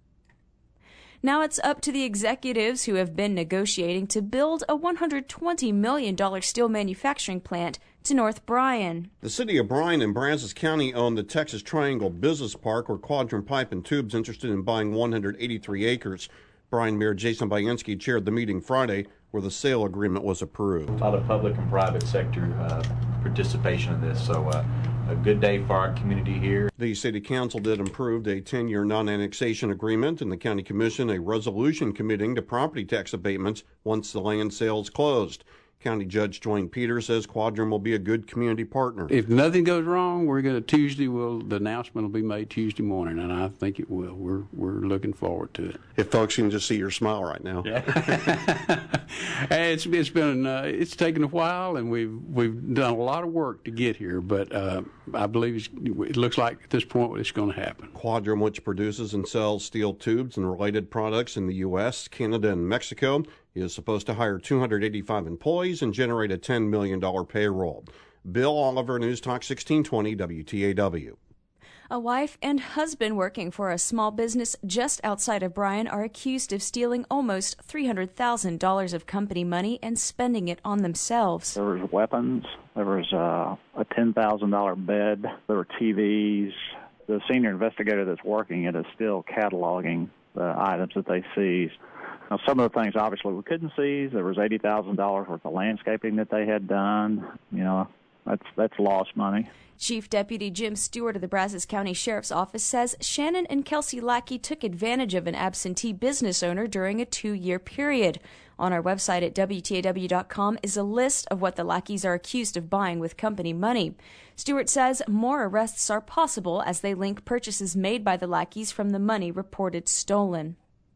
Speaker 1: Now it's up to the executives who have been negotiating to build a one hundred twenty million dollars steel manufacturing plant to North Bryan.
Speaker 9: The city of Bryan and Brazos County own the Texas Triangle Business Park, where Quadrum Pipe and Tube's interested in buying one hundred eighty-three acres. Bryan Mayor Jason Bayenski chaired the meeting Friday, where the sale agreement was approved.
Speaker 25: A lot of public and private sector uh, participation in this, so uh, a good day for our community here.
Speaker 9: The city council did approve a ten-year non-annexation agreement, and the county commission a resolution committing to property tax abatements once the land sales closed. County Judge Dwayne Peters says Quadrum will be a good community partner.
Speaker 26: If nothing goes wrong, we're going to Tuesday. Will the announcement will be made Tuesday morning, and I think it will. We're we're looking forward to it.
Speaker 9: If folks can just see your smile right now.
Speaker 26: Yeah. it's it's been uh, it's taken a while, and we've we've done a lot of work to get here, but uh, I believe it's, it looks like at this point it's going to happen.
Speaker 9: Quadrum, which produces and sells steel tubes and related products in the U S, Canada, and Mexico, is supposed to hire two hundred eighty-five employees and generate a ten million dollars payroll. Bill Oliver, News Talk sixteen twenty W T A W.
Speaker 1: A wife and husband working for a small business just outside of Bryan are accused of stealing almost three hundred thousand dollars of company money and spending it on themselves.
Speaker 7: There was weapons. There was uh, a ten thousand dollars bed. There were T Vs. The senior investigator that's working it is still cataloging the items that they seized. Now, some of the things, obviously, we couldn't seize. There was eighty thousand dollars worth of landscaping that they had done. You know, that's that's lost money.
Speaker 1: Chief Deputy Jim Stewart of the Brazos County Sheriff's Office says Shannon and Kelsey Lackey took advantage of an absentee business owner during a two-year period. On our website at W T A W dot com is a list of what the Lackeys are accused of buying with company money. Stewart says more arrests are possible as they link purchases made by the Lackeys from the money reported stolen.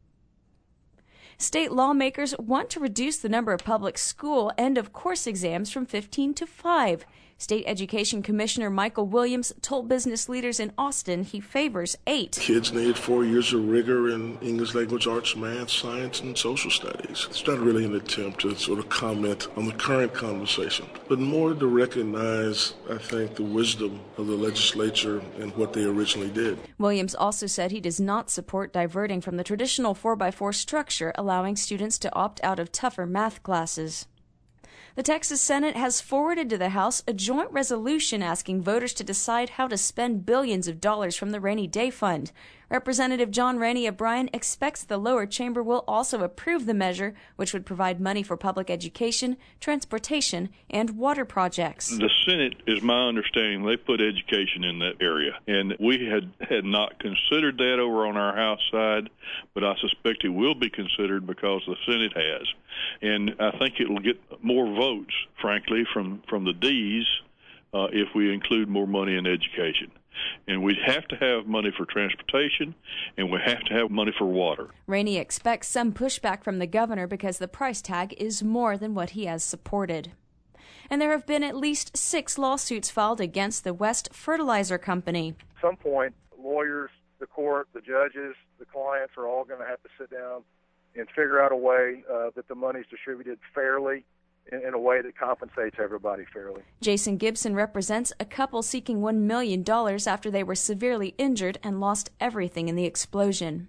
Speaker 1: State lawmakers want to reduce the number of public school end-of-course exams from fifteen to five. State Education Commissioner Michael Williams told business leaders in Austin he favors eight.
Speaker 10: Kids need four years of rigor in English, language, arts, math, science, and social studies. It's not really an attempt to sort of comment on the current conversation, but more to recognize, I think, the wisdom of the legislature and what they originally did.
Speaker 1: Williams also said he does not support diverting from the traditional four by four structure, allowing students to opt out of tougher math classes. The Texas Senate has forwarded to the House a joint resolution asking voters to decide how to spend billions of dollars from the Rainy Day Fund. Representative John Rainey of Bryan expects the lower chamber will also approve the measure, which would provide money for public education, transportation, and water projects.
Speaker 11: The Senate, is my understanding, they put education in that area, and we had, had not considered that over on our House side, but I suspect it will be considered because the Senate has. And I think it will get more votes, frankly, from, from the D's uh, if we include more money in education. And we have to have money for transportation, and we have to have money for water.
Speaker 1: Rainey expects some pushback from the governor because the price tag is more than what he has supported. And there have been at least six lawsuits filed against the West Fertilizer Company.
Speaker 12: At some point, lawyers, the court, the judges, the clients are all going to have to sit down and figure out a way uh, that the money is distributed fairly, in a way that compensates everybody fairly.
Speaker 1: Jason Gibson represents a couple seeking one million dollars after they were severely injured and lost everything in the explosion.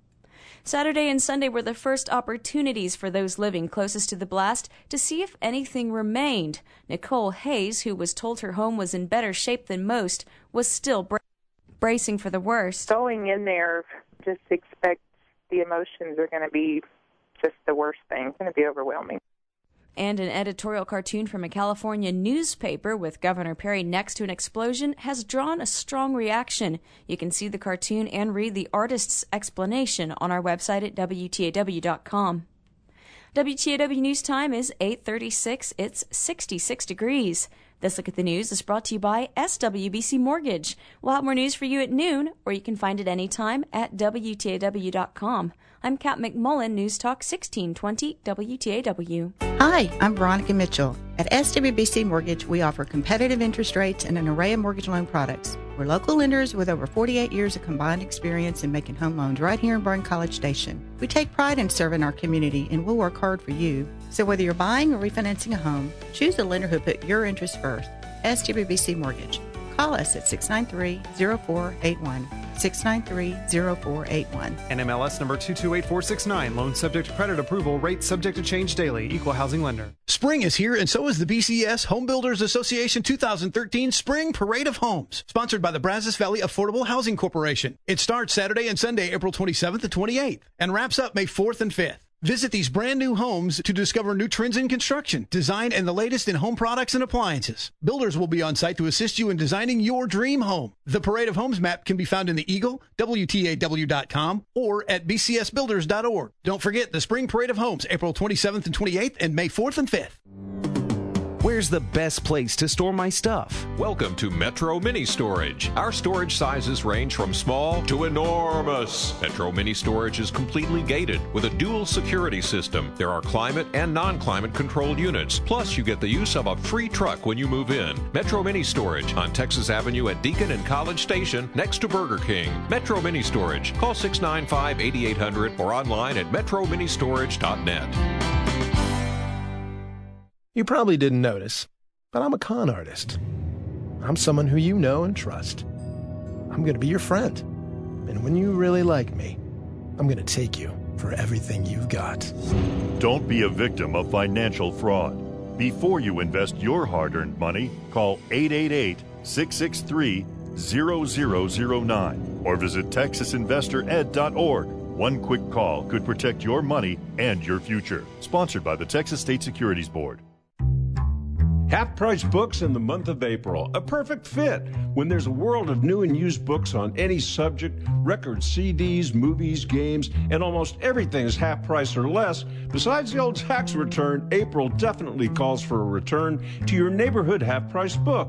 Speaker 1: Saturday and Sunday were the first opportunities for those living closest to the blast to see if anything remained. Nicole Hayes, who was told her home was in better shape than most, was still bra- bracing for the worst.
Speaker 14: Going in there, just expect the emotions are going to be just the worst thing. It's going to be overwhelming.
Speaker 1: And an editorial cartoon from a California newspaper with Governor Perry next to an explosion has drawn a strong reaction. You can see the cartoon and read the artist's explanation on our website at W T A W dot com. W T A W News Time is eight thirty-six. It's sixty-six degrees. This Look at the News is brought to you by S W B C Mortgage. We'll have more news for you at noon, or you can find it anytime at W T A W dot com. I'm Kat McMullen, News Talk sixteen twenty W T A W.
Speaker 15: Hi, I'm Veronica Mitchell. At S W B C Mortgage, we offer competitive interest rates and an array of mortgage loan products. We're local lenders with over forty-eight years of combined experience in making home loans right here in Bryan College Station. We take pride in serving our community, and we'll work hard for you. So whether you're buying or refinancing a home, choose a lender who put your interests first. S W B C Mortgage. Call us at six nine three, zero four eight one, six nine three, zero four eight one.
Speaker 17: N M L S number two two eight four six nine. Loan subject to credit approval. Rate subject to change daily. Equal housing lender.
Speaker 2: Spring is here, and so is the B C S Home Builders Association two thousand thirteen Spring Parade of Homes, sponsored by the Brazos Valley Affordable Housing Corporation. It starts Saturday and Sunday, April twenty-seventh and twenty-eighth, and wraps up May fourth and fifth. Visit these brand new homes to discover new trends in construction, design, and the latest in home products and appliances. Builders will be on site to assist you in designing your dream home. The Parade of Homes map can be found in the Eagle, W T A W dot com, or at B C S builders dot org. Don't forget the Spring Parade of Homes, April twenty-seventh and twenty-eighth, and May fourth and fifth.
Speaker 27: Where's the best place to store my stuff?
Speaker 28: Welcome to Metro Mini Storage. Our storage sizes range from small to enormous. Metro Mini Storage is completely gated with a dual security system. There are climate and non-climate controlled units. Plus, you get the use of a free truck when you move in. Metro Mini Storage on Texas Avenue at Deacon and College Station next to Burger King. Metro Mini Storage. Call six nine five, eight eight zero zero or online at metro mini storage dot net.
Speaker 29: You probably didn't notice, but I'm a con artist. I'm someone who you know and trust. I'm going to be your friend. And when you really like me, I'm going to take you for everything you've got.
Speaker 30: Don't be a victim of financial fraud. Before you invest your hard-earned money, call eight eight eight, six six three, zero zero zero nine or visit texas investor ed dot org. One quick call could protect your money and your future. Sponsored by the Texas State Securities Board.
Speaker 31: Half Price Books in the month of April. A perfect fit when there's a world of new and used books on any subject, records, C Ds, movies, games, and almost everything is half price or less. Besides the old tax return, April definitely calls for a return to your neighborhood Half Price Books.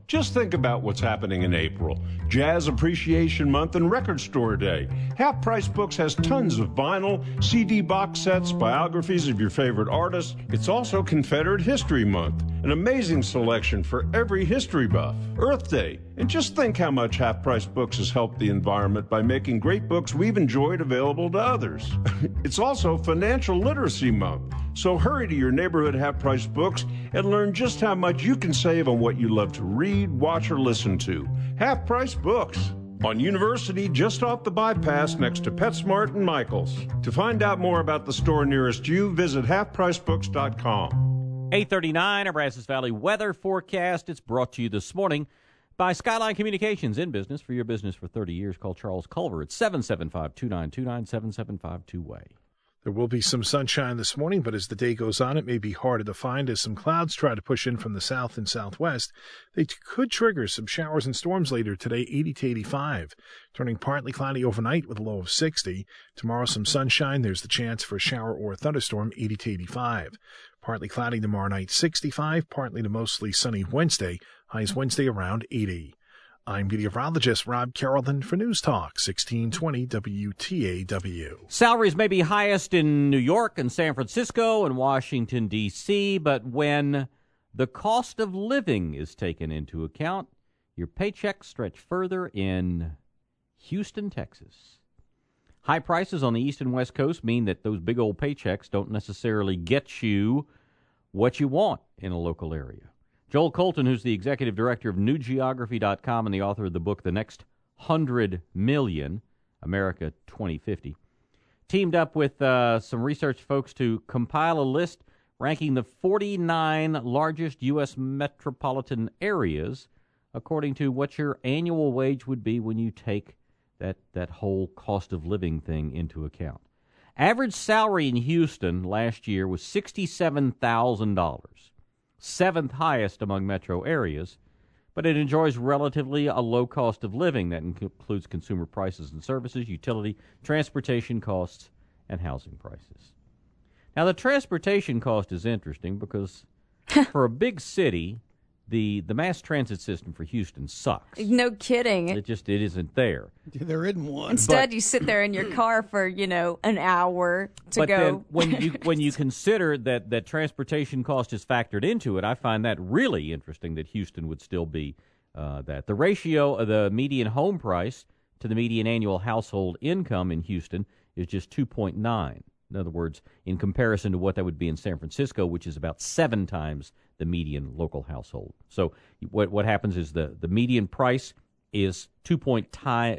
Speaker 31: Just think about what's happening in April. Jazz Appreciation Month and Record Store Day. Half Price Books has tons of vinyl, C D box sets, biographies of your favorite artists. It's also Confederate History Month, an amazing selection for every history buff. Earth Day, and just think how much Half Price Books has helped the environment by making great books we've enjoyed available to others. It's also Financial Literacy Month, so hurry to your neighborhood Half Price Books and learn just how much you can save on what you love to read, watch, or listen to. Half Price Books on University, just off the bypass next to PetSmart and Michael's. To find out more about the store nearest you, visit half price books dot com.
Speaker 3: eight thirty-nine, our Brazos Valley weather forecast. It's brought to you this morning by Skyline Communications, in business for your business for thirty years. Call Charles Culver at seven seven five, two nine two nine, seven seven five two way.
Speaker 4: There will be some sunshine this morning, but as the day goes on, it may be harder to find as some clouds try to push in from the south and southwest. They t- could trigger some showers and storms later today, eighty to eighty-five. Turning partly cloudy overnight with a low of sixty. Tomorrow, some sunshine. There's the chance for a shower or a thunderstorm, eighty to eighty-five. Partly cloudy tomorrow night, sixty-five. Partly to mostly sunny Wednesday. Highs Wednesday around eighty. I'm meteorologist Rob Carrollton for News Talk, sixteen twenty W T A W.
Speaker 3: Salaries may be highest in New York and San Francisco and Washington, D C, but when the cost of living is taken into account, your paychecks stretch further in Houston, Texas. High prices on the east and west coast mean that those big old paychecks don't necessarily get you what you want in a local area. Joel Colton, who's the executive director of new geography dot com and the author of the book The Next Hundred Million, America twenty fifty, teamed up with uh, some research folks to compile a list ranking the forty-nine largest U S metropolitan areas according to what your annual wage would be when you take that, that whole cost of living thing into account. Average salary in Houston last year was sixty-seven thousand dollars. Seventh highest among metro areas, but it enjoys relatively a low cost of living that includes consumer prices and services, utility, transportation costs, and housing prices. Now, the transportation cost is interesting because for a big city, the the mass transit system for Houston sucks.
Speaker 1: No kidding.
Speaker 3: It just it isn't there.
Speaker 2: There isn't one.
Speaker 1: Instead,
Speaker 3: But-
Speaker 1: you sit there in your car for, you know, an hour to
Speaker 3: but
Speaker 1: go.
Speaker 3: then when you when you consider that, that transportation cost is factored into it, I find that really interesting that Houston would still be uh, that. The ratio of the median home price to the median annual household income in Houston is just two point nine. In other words, in comparison to what that would be in San Francisco, which is about seven times the median local household. So what what happens is the, the median price is two point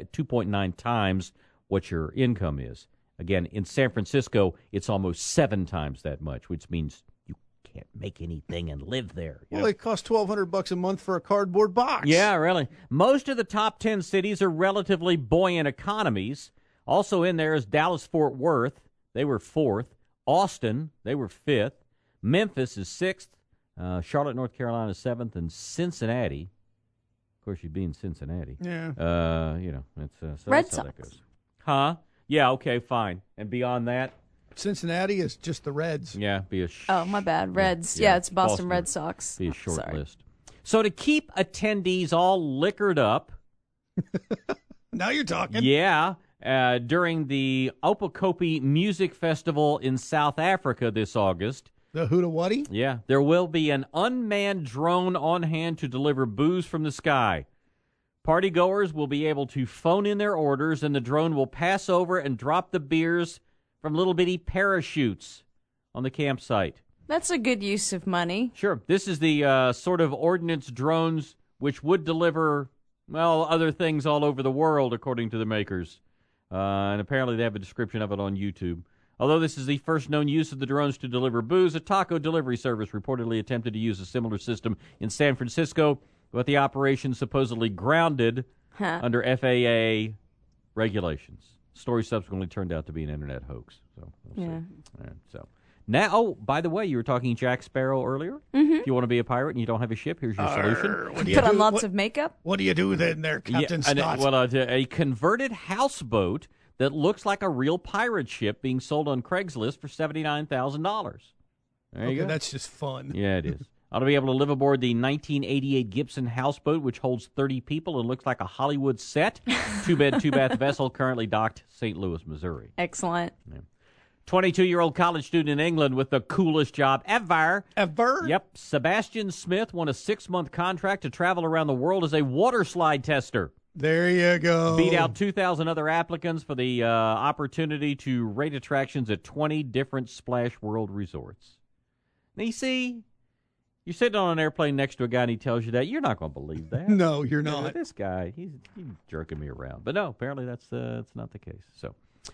Speaker 3: nine times what your income is. Again, in San Francisco, it's almost seven times that much, which means you can't make anything and live there. you
Speaker 2: Well,
Speaker 3: know?
Speaker 2: it costs twelve hundred bucks a month for a cardboard box.
Speaker 3: Yeah, really. Most of the top ten cities are relatively buoyant economies. Also in there is Dallas-Fort Worth. They were fourth. Austin, they were fifth. Memphis is sixth. Uh, Charlotte, North Carolina, seventh. And Cincinnati. Of course, you'd be in Cincinnati.
Speaker 2: Yeah.
Speaker 3: Uh, you know, it's, uh, so
Speaker 1: Red
Speaker 3: that's how that
Speaker 1: Sox.
Speaker 3: goes. Huh? Yeah, okay, fine. And beyond that?
Speaker 2: Cincinnati is just the Reds.
Speaker 3: Yeah, be a sh-
Speaker 1: Oh, my bad. Reds. Yeah,
Speaker 3: yeah,
Speaker 1: it's Boston,
Speaker 3: Boston
Speaker 1: Red Sox.
Speaker 3: Be a short
Speaker 1: Sorry.
Speaker 3: list. So to keep attendees all liquored up,
Speaker 2: Now you're talking.
Speaker 3: yeah, uh, during the Opakopi Music Festival in South Africa this August,
Speaker 2: The Hootawuddy?
Speaker 3: yeah, there will be an unmanned drone on hand to deliver booze from the sky. Partygoers will be able to phone in their orders, and the drone will pass over and drop the beers from little bitty parachutes on the campsite.
Speaker 1: That's a good use of money.
Speaker 3: Sure. This is the uh, sort of ordnance drones which would deliver, well, other things all over the world, according to the makers. Uh, and apparently they have a description of it on YouTube. Although this is the first known use of the drones to deliver booze, a taco delivery service reportedly attempted to use a similar system in San Francisco, but the operation supposedly grounded
Speaker 1: Huh.
Speaker 3: under F A A regulations. Story subsequently turned out to be an internet hoax. So, we'll
Speaker 1: Yeah.
Speaker 3: see. All right, so now, oh, by the way, you were talking Jack Sparrow earlier.
Speaker 1: Mhm.
Speaker 3: If you want to be a pirate and you don't have a ship, here's your solution.
Speaker 2: What do you
Speaker 1: Put on
Speaker 2: do?
Speaker 1: lots
Speaker 2: What-
Speaker 1: of makeup.
Speaker 2: What do you do then there, Captain
Speaker 3: Yeah, and, uh,
Speaker 2: Scott?
Speaker 3: well, uh, a converted houseboat that looks like a real pirate ship being sold on Craigslist for seventy-nine thousand dollars. There
Speaker 2: okay,
Speaker 3: you go.
Speaker 2: that's just fun.
Speaker 3: Yeah, it is. Ought to be able to live aboard the nineteen eighty-eight Gibson houseboat, which holds thirty people and looks like a Hollywood set. Two-bed, two-bath vessel currently docked Saint Louis, Missouri.
Speaker 1: Excellent.
Speaker 3: Yeah. twenty-two-year-old college student in England with the coolest job ever.
Speaker 2: Ever?
Speaker 3: Yep. Sebastian Smith won a six-month contract to travel around the world as a water slide tester.
Speaker 2: There you go.
Speaker 3: Beat out two thousand other applicants for the uh, opportunity to rate attractions at twenty different Splash World resorts. Now, you see, you're sitting on an airplane next to a guy and he tells you that. You're not going to believe that.
Speaker 2: No, you're
Speaker 3: You know,
Speaker 2: not.
Speaker 3: this guy, he's, he's jerking me around. But no, apparently that's, uh, that's not the case. So,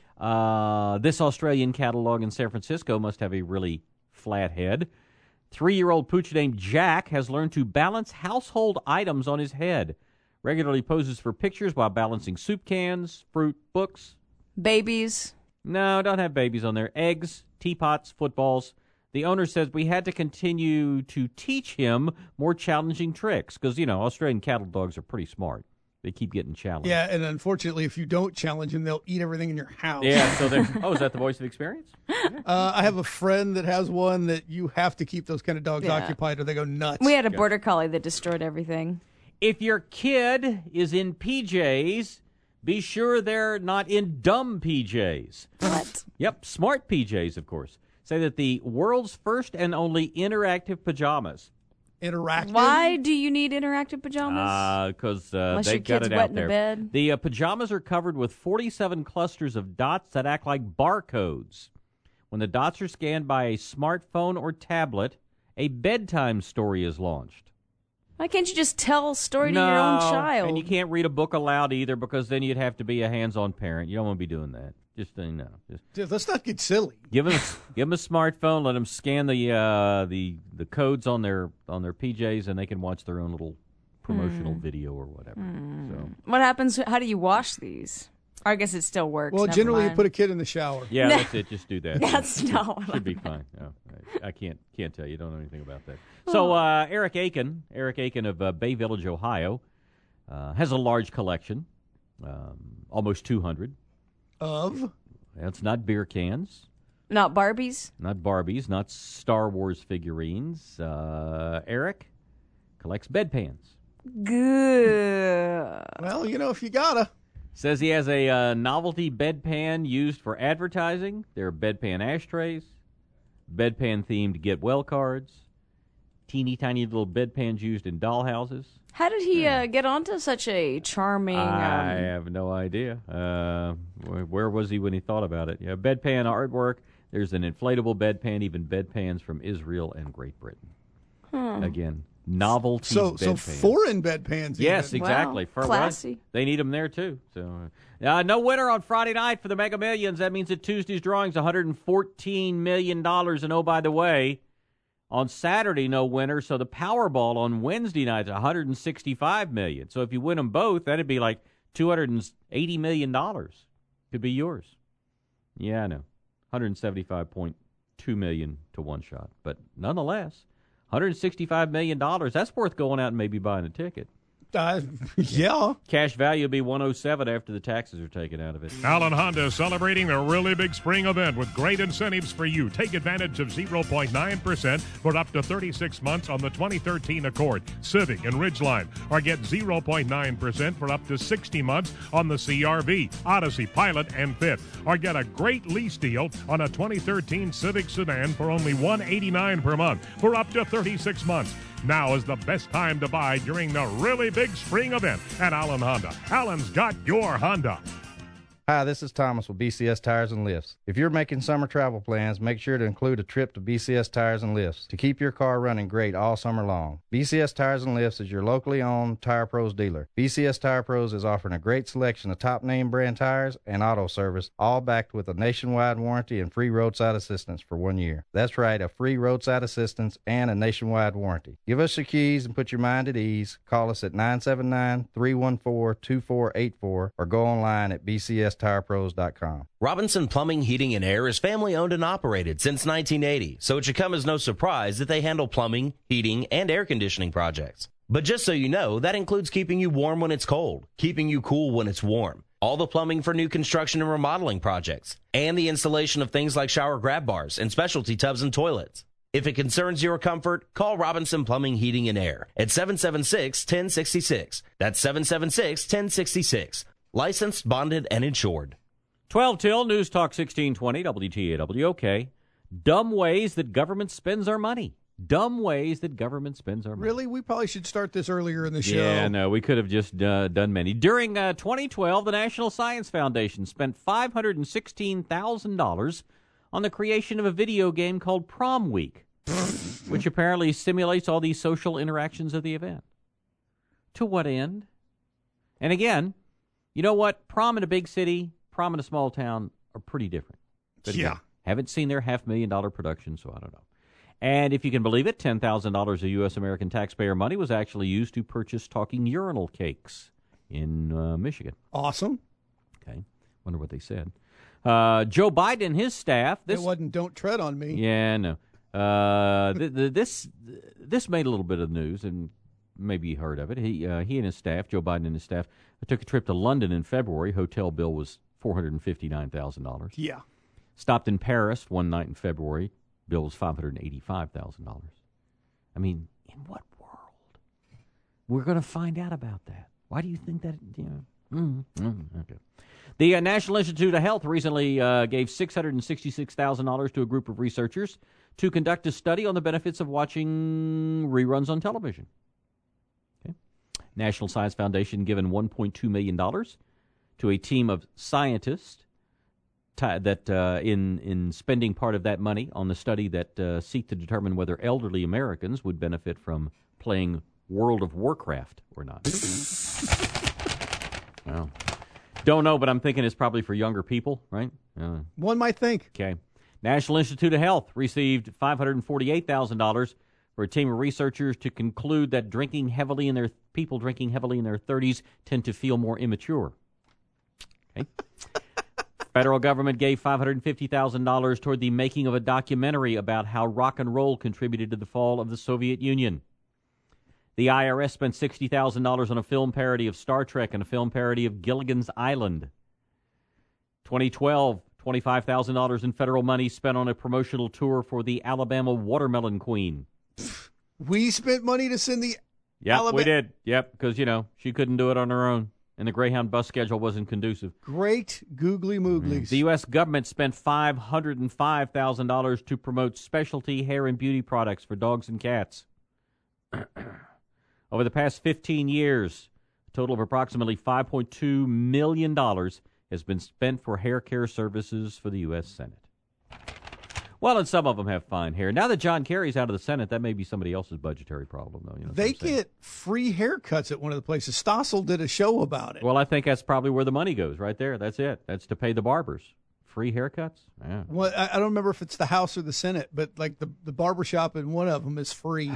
Speaker 3: uh, this Australian catalog in San Francisco must have a really flat head. Three-year-old pooch named Jack has learned to balance household items on his head. Regularly poses for pictures while balancing soup cans, fruit, books.
Speaker 1: Babies.
Speaker 3: No, don't have babies on there. Eggs, teapots, footballs. The owner says we had to continue to teach him more challenging tricks because, you know, Australian cattle dogs are pretty smart. They keep getting challenged.
Speaker 2: Yeah, and unfortunately, if you don't challenge them, they'll eat everything in your house.
Speaker 3: Yeah, so they're, oh, is that the voice of experience?
Speaker 2: Uh, I have a friend that has one that you have to keep those kind of dogs
Speaker 1: Yeah.
Speaker 2: occupied or they go nuts.
Speaker 1: We had a border collie that destroyed everything.
Speaker 3: If your kid is in P Js, be sure they're not in dumb P Js.
Speaker 1: What?
Speaker 3: Yep, smart P Js, of course. Say that the world's first and only interactive pajamas.
Speaker 2: Interactive?
Speaker 1: Why do you need interactive pajamas?
Speaker 3: Because uh,
Speaker 1: Unless
Speaker 3: they've
Speaker 1: your
Speaker 3: got
Speaker 1: kid's
Speaker 3: it
Speaker 1: wet
Speaker 3: out
Speaker 1: in the
Speaker 3: there.
Speaker 1: bed.
Speaker 3: The uh, pajamas are covered with forty-seven clusters of dots that act like barcodes. When the dots are scanned by a smartphone or tablet, a bedtime story is launched.
Speaker 1: Why can't you just tell a story
Speaker 3: no,
Speaker 1: to your own child?
Speaker 3: And you can't read a book aloud either because then you'd have to be a hands-on parent. You don't want to be doing that. Just, uh, no. Just
Speaker 2: Dude, let's not get silly.
Speaker 3: give them, give them a smartphone. Let them scan the uh, the the codes on their on their P Js, and they can watch their own little promotional
Speaker 1: Hmm.
Speaker 3: video or whatever. So
Speaker 1: What happens? How do you wash these? Or I guess it still works.
Speaker 2: Well,
Speaker 1: Never
Speaker 2: generally,
Speaker 1: mind.
Speaker 2: you put a kid in the shower.
Speaker 3: yeah,
Speaker 1: No.
Speaker 3: that's it. Just do that.
Speaker 1: That's not what
Speaker 3: should be fine. No, I, I can't can't tell you. Don't know anything about that. So uh, Eric Aiken, Eric Aiken of uh, Bay Village, Ohio, uh, has a large collection, um, almost two hundred.
Speaker 2: Of?
Speaker 3: It's not beer cans.
Speaker 1: Not Barbies?
Speaker 3: Not Barbies, not Star Wars figurines. Uh, Eric collects bedpans.
Speaker 1: Good.
Speaker 2: Well, you know, if you gotta.
Speaker 3: Says he has a uh, novelty bedpan used for advertising. There are bedpan ashtrays, bedpan-themed get well cards, teeny tiny little bedpans used in dollhouses.
Speaker 1: How did he uh, get onto such a charming...
Speaker 3: I
Speaker 1: Um,
Speaker 3: have no idea. Uh, where, where was he when he thought about it? Yeah, bedpan artwork. There's an inflatable bedpan, even bedpans from Israel and Great Britain.
Speaker 1: Hmm.
Speaker 3: Again, novelty
Speaker 2: So,
Speaker 3: bedpans.
Speaker 2: so foreign bedpans.
Speaker 3: Yes,
Speaker 2: even.
Speaker 3: exactly.
Speaker 1: Wow,
Speaker 3: For what?
Speaker 1: classy.
Speaker 3: They need them there, too. So, uh, no winner on Friday night for the Mega Millions. That means that Tuesday's drawing is one hundred fourteen million dollars. And, oh, by the way, on Saturday, no winner. So the Powerball on Wednesday night is one hundred sixty-five million dollars. So if you win them both, that'd be like two hundred eighty million dollars. Could be yours. Yeah, I know. one hundred seventy-five point two million dollars to one shot. But nonetheless, one hundred sixty-five million dollars, that's worth going out and maybe buying a ticket.
Speaker 2: Uh, yeah.
Speaker 3: Cash value will be one hundred seven after the taxes are taken out of it.
Speaker 5: Allen Honda is celebrating a really big spring event with great incentives for you. Take advantage of zero point nine percent for up to thirty-six months on the twenty thirteen Accord, Civic, and Ridgeline. Or get zero point nine percent for up to sixty months on the C R V, Odyssey, Pilot, and Fit. Or get a great lease deal on a twenty thirteen Civic sedan for only one hundred eighty-nine dollars per month for up to thirty-six months. Now is the best time to buy during the really big spring event at Allen Honda. Allen's got your Honda.
Speaker 6: Hi, this is Thomas with B C S Tires and Lifts. If you're making summer travel plans, make sure to include a trip to B C S Tires and Lifts to keep your car running great all summer long. B C S Tires and Lifts is your locally owned Tire Pros dealer. B C S Tire Pros is offering a great selection of top name brand tires and auto service, all backed with a nationwide warranty and free roadside assistance for one year. That's right, a free roadside assistance and a nationwide warranty. Give us your keys and put your mind at ease. Call us at nine seven nine, three one four, two four eight four or go online at b c s tire pros dot com.
Speaker 13: Robinson Plumbing, Heating, and Air is family-owned and operated since nineteen eighty, so it should come as no surprise that they handle plumbing, heating, and air conditioning projects. But just so you know, that includes keeping you warm when it's cold, keeping you cool when it's warm, all the plumbing for new construction and remodeling projects, and the installation of things like shower grab bars and specialty tubs and toilets. If it concerns your comfort, call Robinson Plumbing, Heating, and Air at seven seven six, one oh six six. That's seven seven six, one oh six six. Licensed, bonded, and insured.
Speaker 3: twelve till, News Talk sixteen twenty, W T A W. Okay. Dumb ways that government spends our money. Dumb ways that government spends our money.
Speaker 2: Really? We probably should start this earlier in the show.
Speaker 3: Yeah, no, we could have just uh, done many. During uh, twenty twelve, the National Science Foundation spent five hundred sixteen thousand dollars on the creation of a video game called Prom Week, which apparently simulates all these social interactions of the event. To what end? And again, you know what? Prom in a big city, prom in a small town are pretty different. But again,
Speaker 2: Yeah.
Speaker 3: haven't seen their half million dollar production, so I don't know. And if you can believe it, ten thousand dollars of U S American taxpayer money was actually used to purchase talking urinal cakes in uh, Michigan.
Speaker 2: Awesome.
Speaker 3: Okay. Wonder what they said. Uh, Joe Biden and his staff. This
Speaker 2: it wasn't "Don't tread on me."
Speaker 3: Yeah, no. Uh, th- th- this this made a little bit of news, and maybe you heard of it. He uh, he and his staff, Joe Biden and his staff, took a trip to London in February. Hotel bill was four hundred fifty-nine thousand dollars.
Speaker 2: Yeah.
Speaker 3: Stopped in Paris one night in February. Bill was five hundred eighty-five thousand dollars. I mean, in what world? We're going to find out about that. Why do you think that? You know, mm, mm, okay. The uh, National Institute of Health recently uh, gave six hundred sixty-six thousand dollars to a group of researchers to conduct a study on the benefits of watching reruns on television. Okay. National Science Foundation given one point two million dollars to a team of scientists t- that uh, in in spending part of that money on the study that uh, seek to determine whether elderly Americans would benefit from playing World of Warcraft or not. Well, don't know, but I'm thinking it's probably for younger people, right? Uh,
Speaker 2: One might think.
Speaker 3: Okay. National Institute of Health received five hundred forty-eight thousand dollars for a team of researchers to conclude that drinking heavily in their people drinking heavily in their thirties tend to feel more immature. Okay. Federal government gave five hundred fifty thousand dollars toward the making of a documentary about how rock and roll contributed to the fall of the Soviet Union. The I R S spent sixty thousand dollars on a film parody of Star Trek and a film parody of Gilligan's Island. twenty twelve, twenty-five thousand dollars in federal money spent on a promotional tour for the Alabama Watermelon Queen.
Speaker 2: We spent money to send the
Speaker 3: Yep,
Speaker 2: Alabama-
Speaker 3: we did. Yep, because, you know, she couldn't do it on her own, and the Greyhound bus schedule wasn't conducive.
Speaker 2: Great googly mooglies.
Speaker 3: The U S government spent five hundred five thousand dollars to promote specialty hair and beauty products for dogs and cats. Over the past fifteen years, a total of approximately five point two million dollars has been spent for hair care services for the U S Senate. Well, and some of them have fine hair. Now that John Kerry's out of the Senate, that may be somebody else's budgetary problem, though. You know
Speaker 2: They get free haircuts at one of the places. Stossel did a show about it.
Speaker 3: Well, I think that's probably where the money goes, right there. That's it. That's to pay the barbers. Free haircuts? Yeah.
Speaker 2: Well, I, I don't remember if it's the House or the Senate, but like the, the barbershop in one of them is free.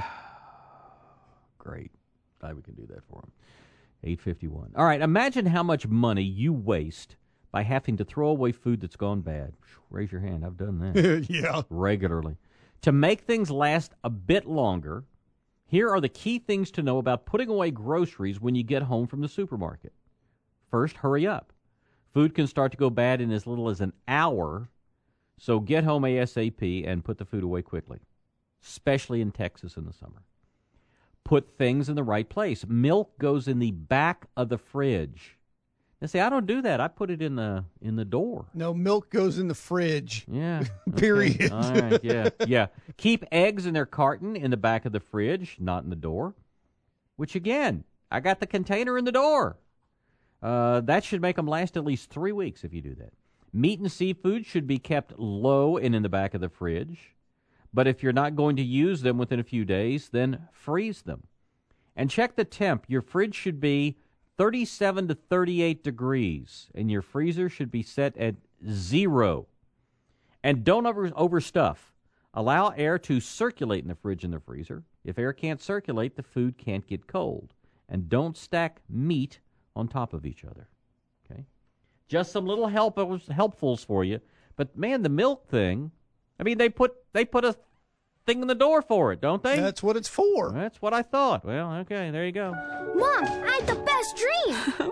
Speaker 3: Great. Glad we can do that for them. eight fifty-one. All right, imagine how much money you waste by having to throw away food that's gone bad. Raise your hand. I've done that.
Speaker 2: Yeah.
Speaker 3: Regularly. To make things last a bit longer, here are the key things to know about putting away groceries when you get home from the supermarket. First, hurry up. Food can start to go bad in as little as an hour, so get home ASAP and put the food away quickly, especially in Texas in the summer. Put things in the right place. Milk goes in the back of the fridge. Now, see, I don't do that. I put it in the in the door.
Speaker 2: No, milk goes in the fridge.
Speaker 3: Yeah.
Speaker 2: Period.
Speaker 3: Okay. All right, yeah, yeah. Keep eggs in their carton in the back of the fridge, not in the door. Which, again, I got the container in the door. Uh, that should make them last at least three weeks if you do that. Meat and seafood should be kept low and in the back of the fridge. But if you're not going to use them within a few days, then freeze them. And check the temp. Your fridge should be thirty-seven to thirty-eight degrees, and your freezer should be set at zero. And don't over overstuff. Allow air to circulate in the fridge and the freezer. If air can't circulate, the food can't get cold. And don't stack meat on top of each other. Okay? Just some little help helpfuls for you. But, man, the milk thing, I mean, they put they put a thing in the door for it, don't they?
Speaker 2: That's what it's for.
Speaker 3: That's what I thought. Well, okay, there you go.
Speaker 8: Mom, I had the best dream.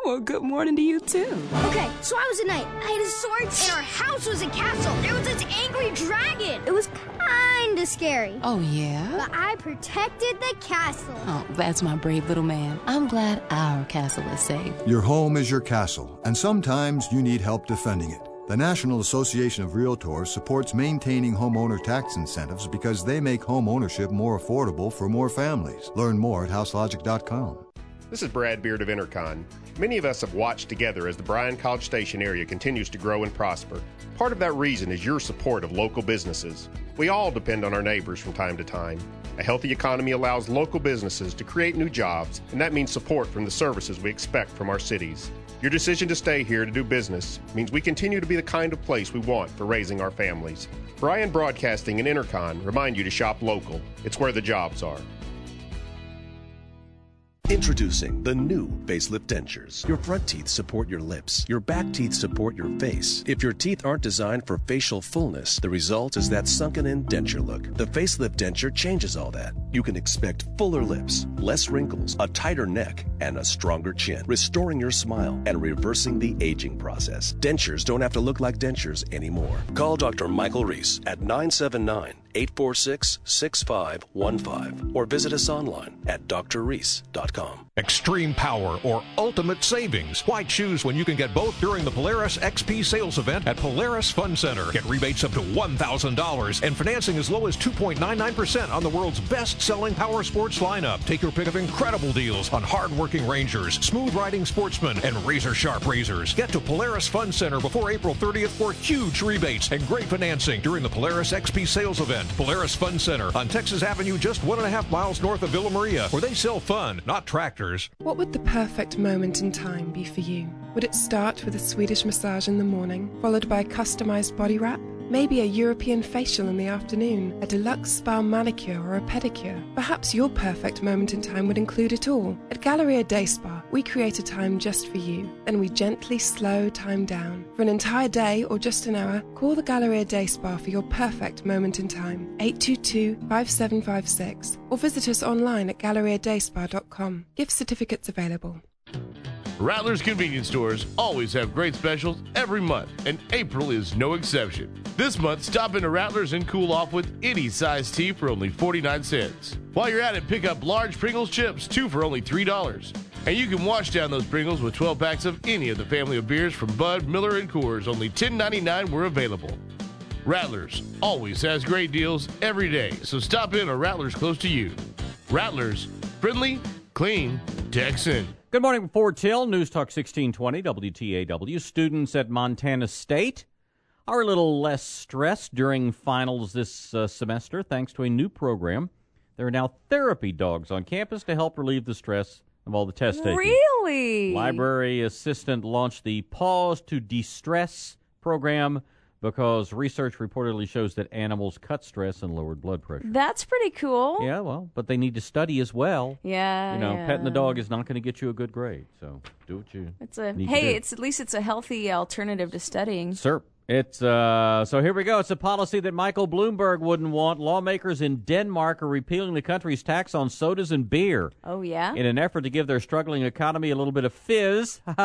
Speaker 8: Well, good morning to you, too.
Speaker 16: Okay, so I was a knight. I had a sword, and our house was a castle. There was this angry dragon. It was kind of scary.
Speaker 8: Oh, yeah?
Speaker 16: But I protected the castle.
Speaker 8: Oh, that's my brave little man. I'm glad our castle is safe.
Speaker 18: Your home is your castle, and sometimes you need help defending it. The National Association of Realtors supports maintaining homeowner tax incentives because they make home ownership more affordable for more families. Learn more at house logic dot com.
Speaker 19: This is Brad Beard of Intercon. Many of us have watched together as the Bryan College Station area continues to grow and prosper. Part of that reason is your support of local businesses. We all depend on our neighbors from time to time. A healthy economy allows local businesses to create new jobs, and that means support from the services we expect from our cities. Your decision to stay here to do business means we continue to be the kind of place we want for raising our families. Bryan Broadcasting and Intercon remind you to shop local. It's where the jobs are.
Speaker 20: Introducing the new facelift dentures. Your front teeth support your lips. Your back teeth support your face. If your teeth aren't designed for facial fullness, the result is that sunken-in denture look. The facelift denture changes all that. You can expect fuller lips, less wrinkles, a tighter neck, and a stronger chin, restoring your smile and reversing the aging process. Dentures don't have to look like dentures anymore. Call Doctor Michael Reese at nine seven nine, eight four six, six five one five or visit us online at d r reese dot com.
Speaker 28: Extreme power or ultimate savings. Why choose when you can get both during the Polaris X P sales event at Polaris Fun Center? Get rebates up to one thousand dollars and financing as low as two point nine nine percent on the world's best-selling power sports lineup. Take your pick of incredible deals on hard-working Rangers, smooth-riding Sportsmen, and razor-sharp Razors. Get to Polaris Fun Center before April thirtieth for huge rebates and great financing during the Polaris X P sales event. Polaris Fun Center on Texas Avenue, just one and a half miles north of Villa Maria, where they sell fun, not tractors.
Speaker 21: What would the perfect moment in time be for you? Would it start with a Swedish massage in the morning, followed by a customized body wrap? Maybe a European facial in the afternoon, a deluxe spa manicure or a pedicure. Perhaps your perfect moment in time would include it all. At Galleria Day Spa, we create a time just for you. Then we gently slow time down. For an entire day or just an hour, call the Galleria Day Spa for your perfect moment in time. eight two two, five seven five six or visit us online at galleria day spa dot com. Gift certificates available.
Speaker 22: Rattler's convenience stores always have great specials every month, and April is no exception. This month, stop into Rattler's and cool off with any size tea for only forty-nine cents. While you're at it, pick up large Pringles chips, two for only three dollars. And you can wash down those Pringles with twelve packs of any of the family of beers from Bud, Miller, and Coors. Only ten ninety-nine were available. Rattler's always has great deals every day, so stop in a Rattler's close to you. Rattler's, friendly, clean, Texan.
Speaker 3: Good morning from Fort Hill, News Talk sixteen twenty, W T A W. Students at Montana State are a little less stressed during finals this uh, semester thanks to a new program. There are now therapy dogs on campus to help relieve the stress of all the test taking.
Speaker 1: Really?
Speaker 3: Library assistant launched the Pause to De-Stress program because research reportedly shows that animals cut stress and lowered blood pressure.
Speaker 1: That's pretty cool.
Speaker 3: Yeah, well, but they need to study as well.
Speaker 1: Yeah,
Speaker 3: You know,
Speaker 1: yeah.
Speaker 3: petting the dog is not going to get you a good grade, so do what you
Speaker 1: It's a
Speaker 3: need
Speaker 1: hey,
Speaker 3: to do.
Speaker 1: it's at least it's a healthy alternative to studying.
Speaker 3: Sir, it's, uh, so here we go. It's a policy that Michael Bloomberg wouldn't want. Lawmakers in Denmark are repealing the country's tax on sodas and beer.
Speaker 1: Oh, yeah?
Speaker 3: In an effort to give their struggling economy a little bit of fizz. yeah,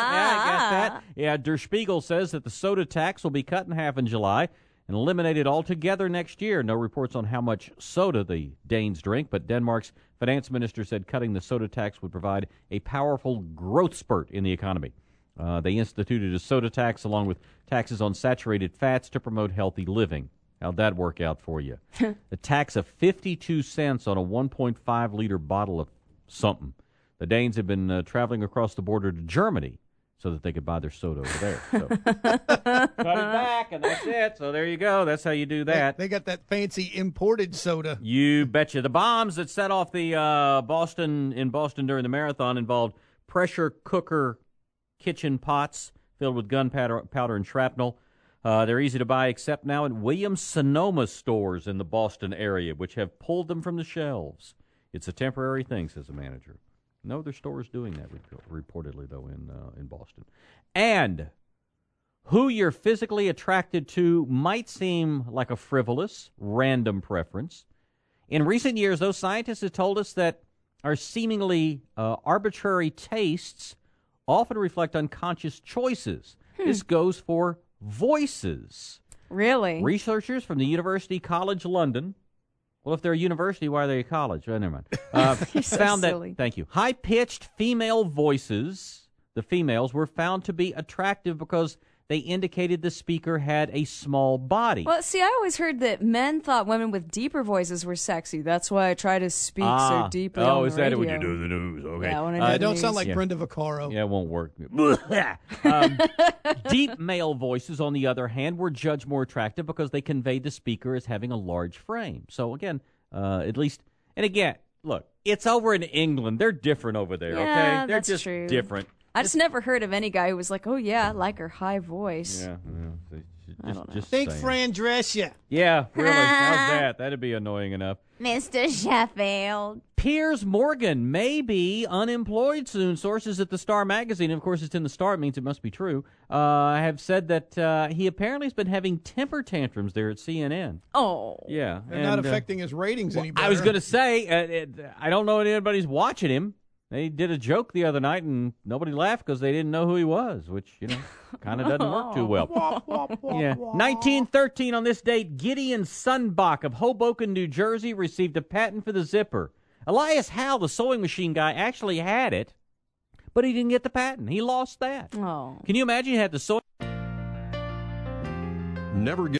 Speaker 3: I guess that. Yeah, Der Spiegel says that the soda tax will be cut in half in July and eliminated altogether next year. No reports on how much soda the Danes drink, but Denmark's finance minister said cutting the soda tax would provide a powerful growth spurt in the economy. Uh, they instituted a soda tax along with taxes on saturated fats to promote healthy living. How'd that work out for you? A tax of fifty-two cents on a one point five liter bottle of something. The Danes have been uh, traveling across the border to Germany so that they could buy their soda over there. So. Cut it back, and that's it. So there you go. That's how you do that.
Speaker 2: They, they got that fancy imported soda.
Speaker 3: You betcha. The bombs that set off the uh, Boston in Boston during the marathon involved pressure cooker kitchen pots filled with gunpowder powder and shrapnel. Uh, they're easy to buy except now at Williams-Sonoma stores in the Boston area, which have pulled them from the shelves. It's a temporary thing, says the manager. No other store is doing that, reportedly, though, in uh, in Boston. And who you're physically attracted to might seem like a frivolous, random preference. In recent years, those scientists have told us that our seemingly uh, arbitrary tastes often reflect unconscious choices.
Speaker 1: Hmm.
Speaker 3: This goes for voices.
Speaker 1: Really?
Speaker 3: Researchers from the University College London, well, if they're a university, why are they a college? Oh, never mind. Uh,
Speaker 1: You're so
Speaker 3: found
Speaker 1: silly.
Speaker 3: that, thank you, high-pitched female voices, the females, were found to be attractive because they indicated the speaker had a small body.
Speaker 1: Well, see, I always heard that men thought women with deeper voices were sexy. That's why I try to speak
Speaker 3: ah.
Speaker 1: so deeply
Speaker 3: Oh,
Speaker 1: on the
Speaker 3: is that
Speaker 1: radio.
Speaker 3: when you do the news? Okay.
Speaker 1: Yeah, when I do
Speaker 3: Uh,
Speaker 1: the
Speaker 2: don't
Speaker 1: news.
Speaker 2: sound like
Speaker 3: Yeah.
Speaker 2: Brenda Vaccaro.
Speaker 3: Yeah, it won't work. um, deep male voices, on the other hand, were judged more attractive because they conveyed the speaker as having a large frame. So, again, uh, at least, and again, look, it's over in England. They're different over there,
Speaker 1: Yeah,
Speaker 3: okay? They're
Speaker 1: that's
Speaker 3: just
Speaker 1: true.
Speaker 3: different.
Speaker 1: I just never heard of any guy who was like, oh, yeah, I like her high voice.
Speaker 3: Yeah, yeah. Just,
Speaker 1: I don't know.
Speaker 3: just
Speaker 2: Think
Speaker 3: saying.
Speaker 2: Fran Drescher.
Speaker 3: Yeah, really. How's that? That'd be annoying enough.
Speaker 1: Mister Sheffield.
Speaker 3: Piers Morgan may be unemployed soon. Sources at the Star magazine, and of course it's in the Star, it means it must be true, uh, have said that uh, he apparently has been having temper tantrums there at C N N.
Speaker 1: Oh.
Speaker 3: Yeah.
Speaker 2: They're
Speaker 3: and,
Speaker 2: not
Speaker 3: uh,
Speaker 2: affecting his ratings
Speaker 3: well,
Speaker 2: any better.
Speaker 3: I was going to say, uh, it, I don't know if anybody's watching him. They did a joke the other night, and nobody laughed because they didn't know who he was, which, you know, kind of doesn't work too well. Yeah. nineteen thirteen, on this date, Gideon Sunbach of Hoboken, New Jersey, received a patent for the zipper. Elias Howe, the sewing machine guy, actually had it, but he didn't get the patent. He lost that.
Speaker 1: Oh.
Speaker 3: Can you imagine he had the sewing...
Speaker 28: Never get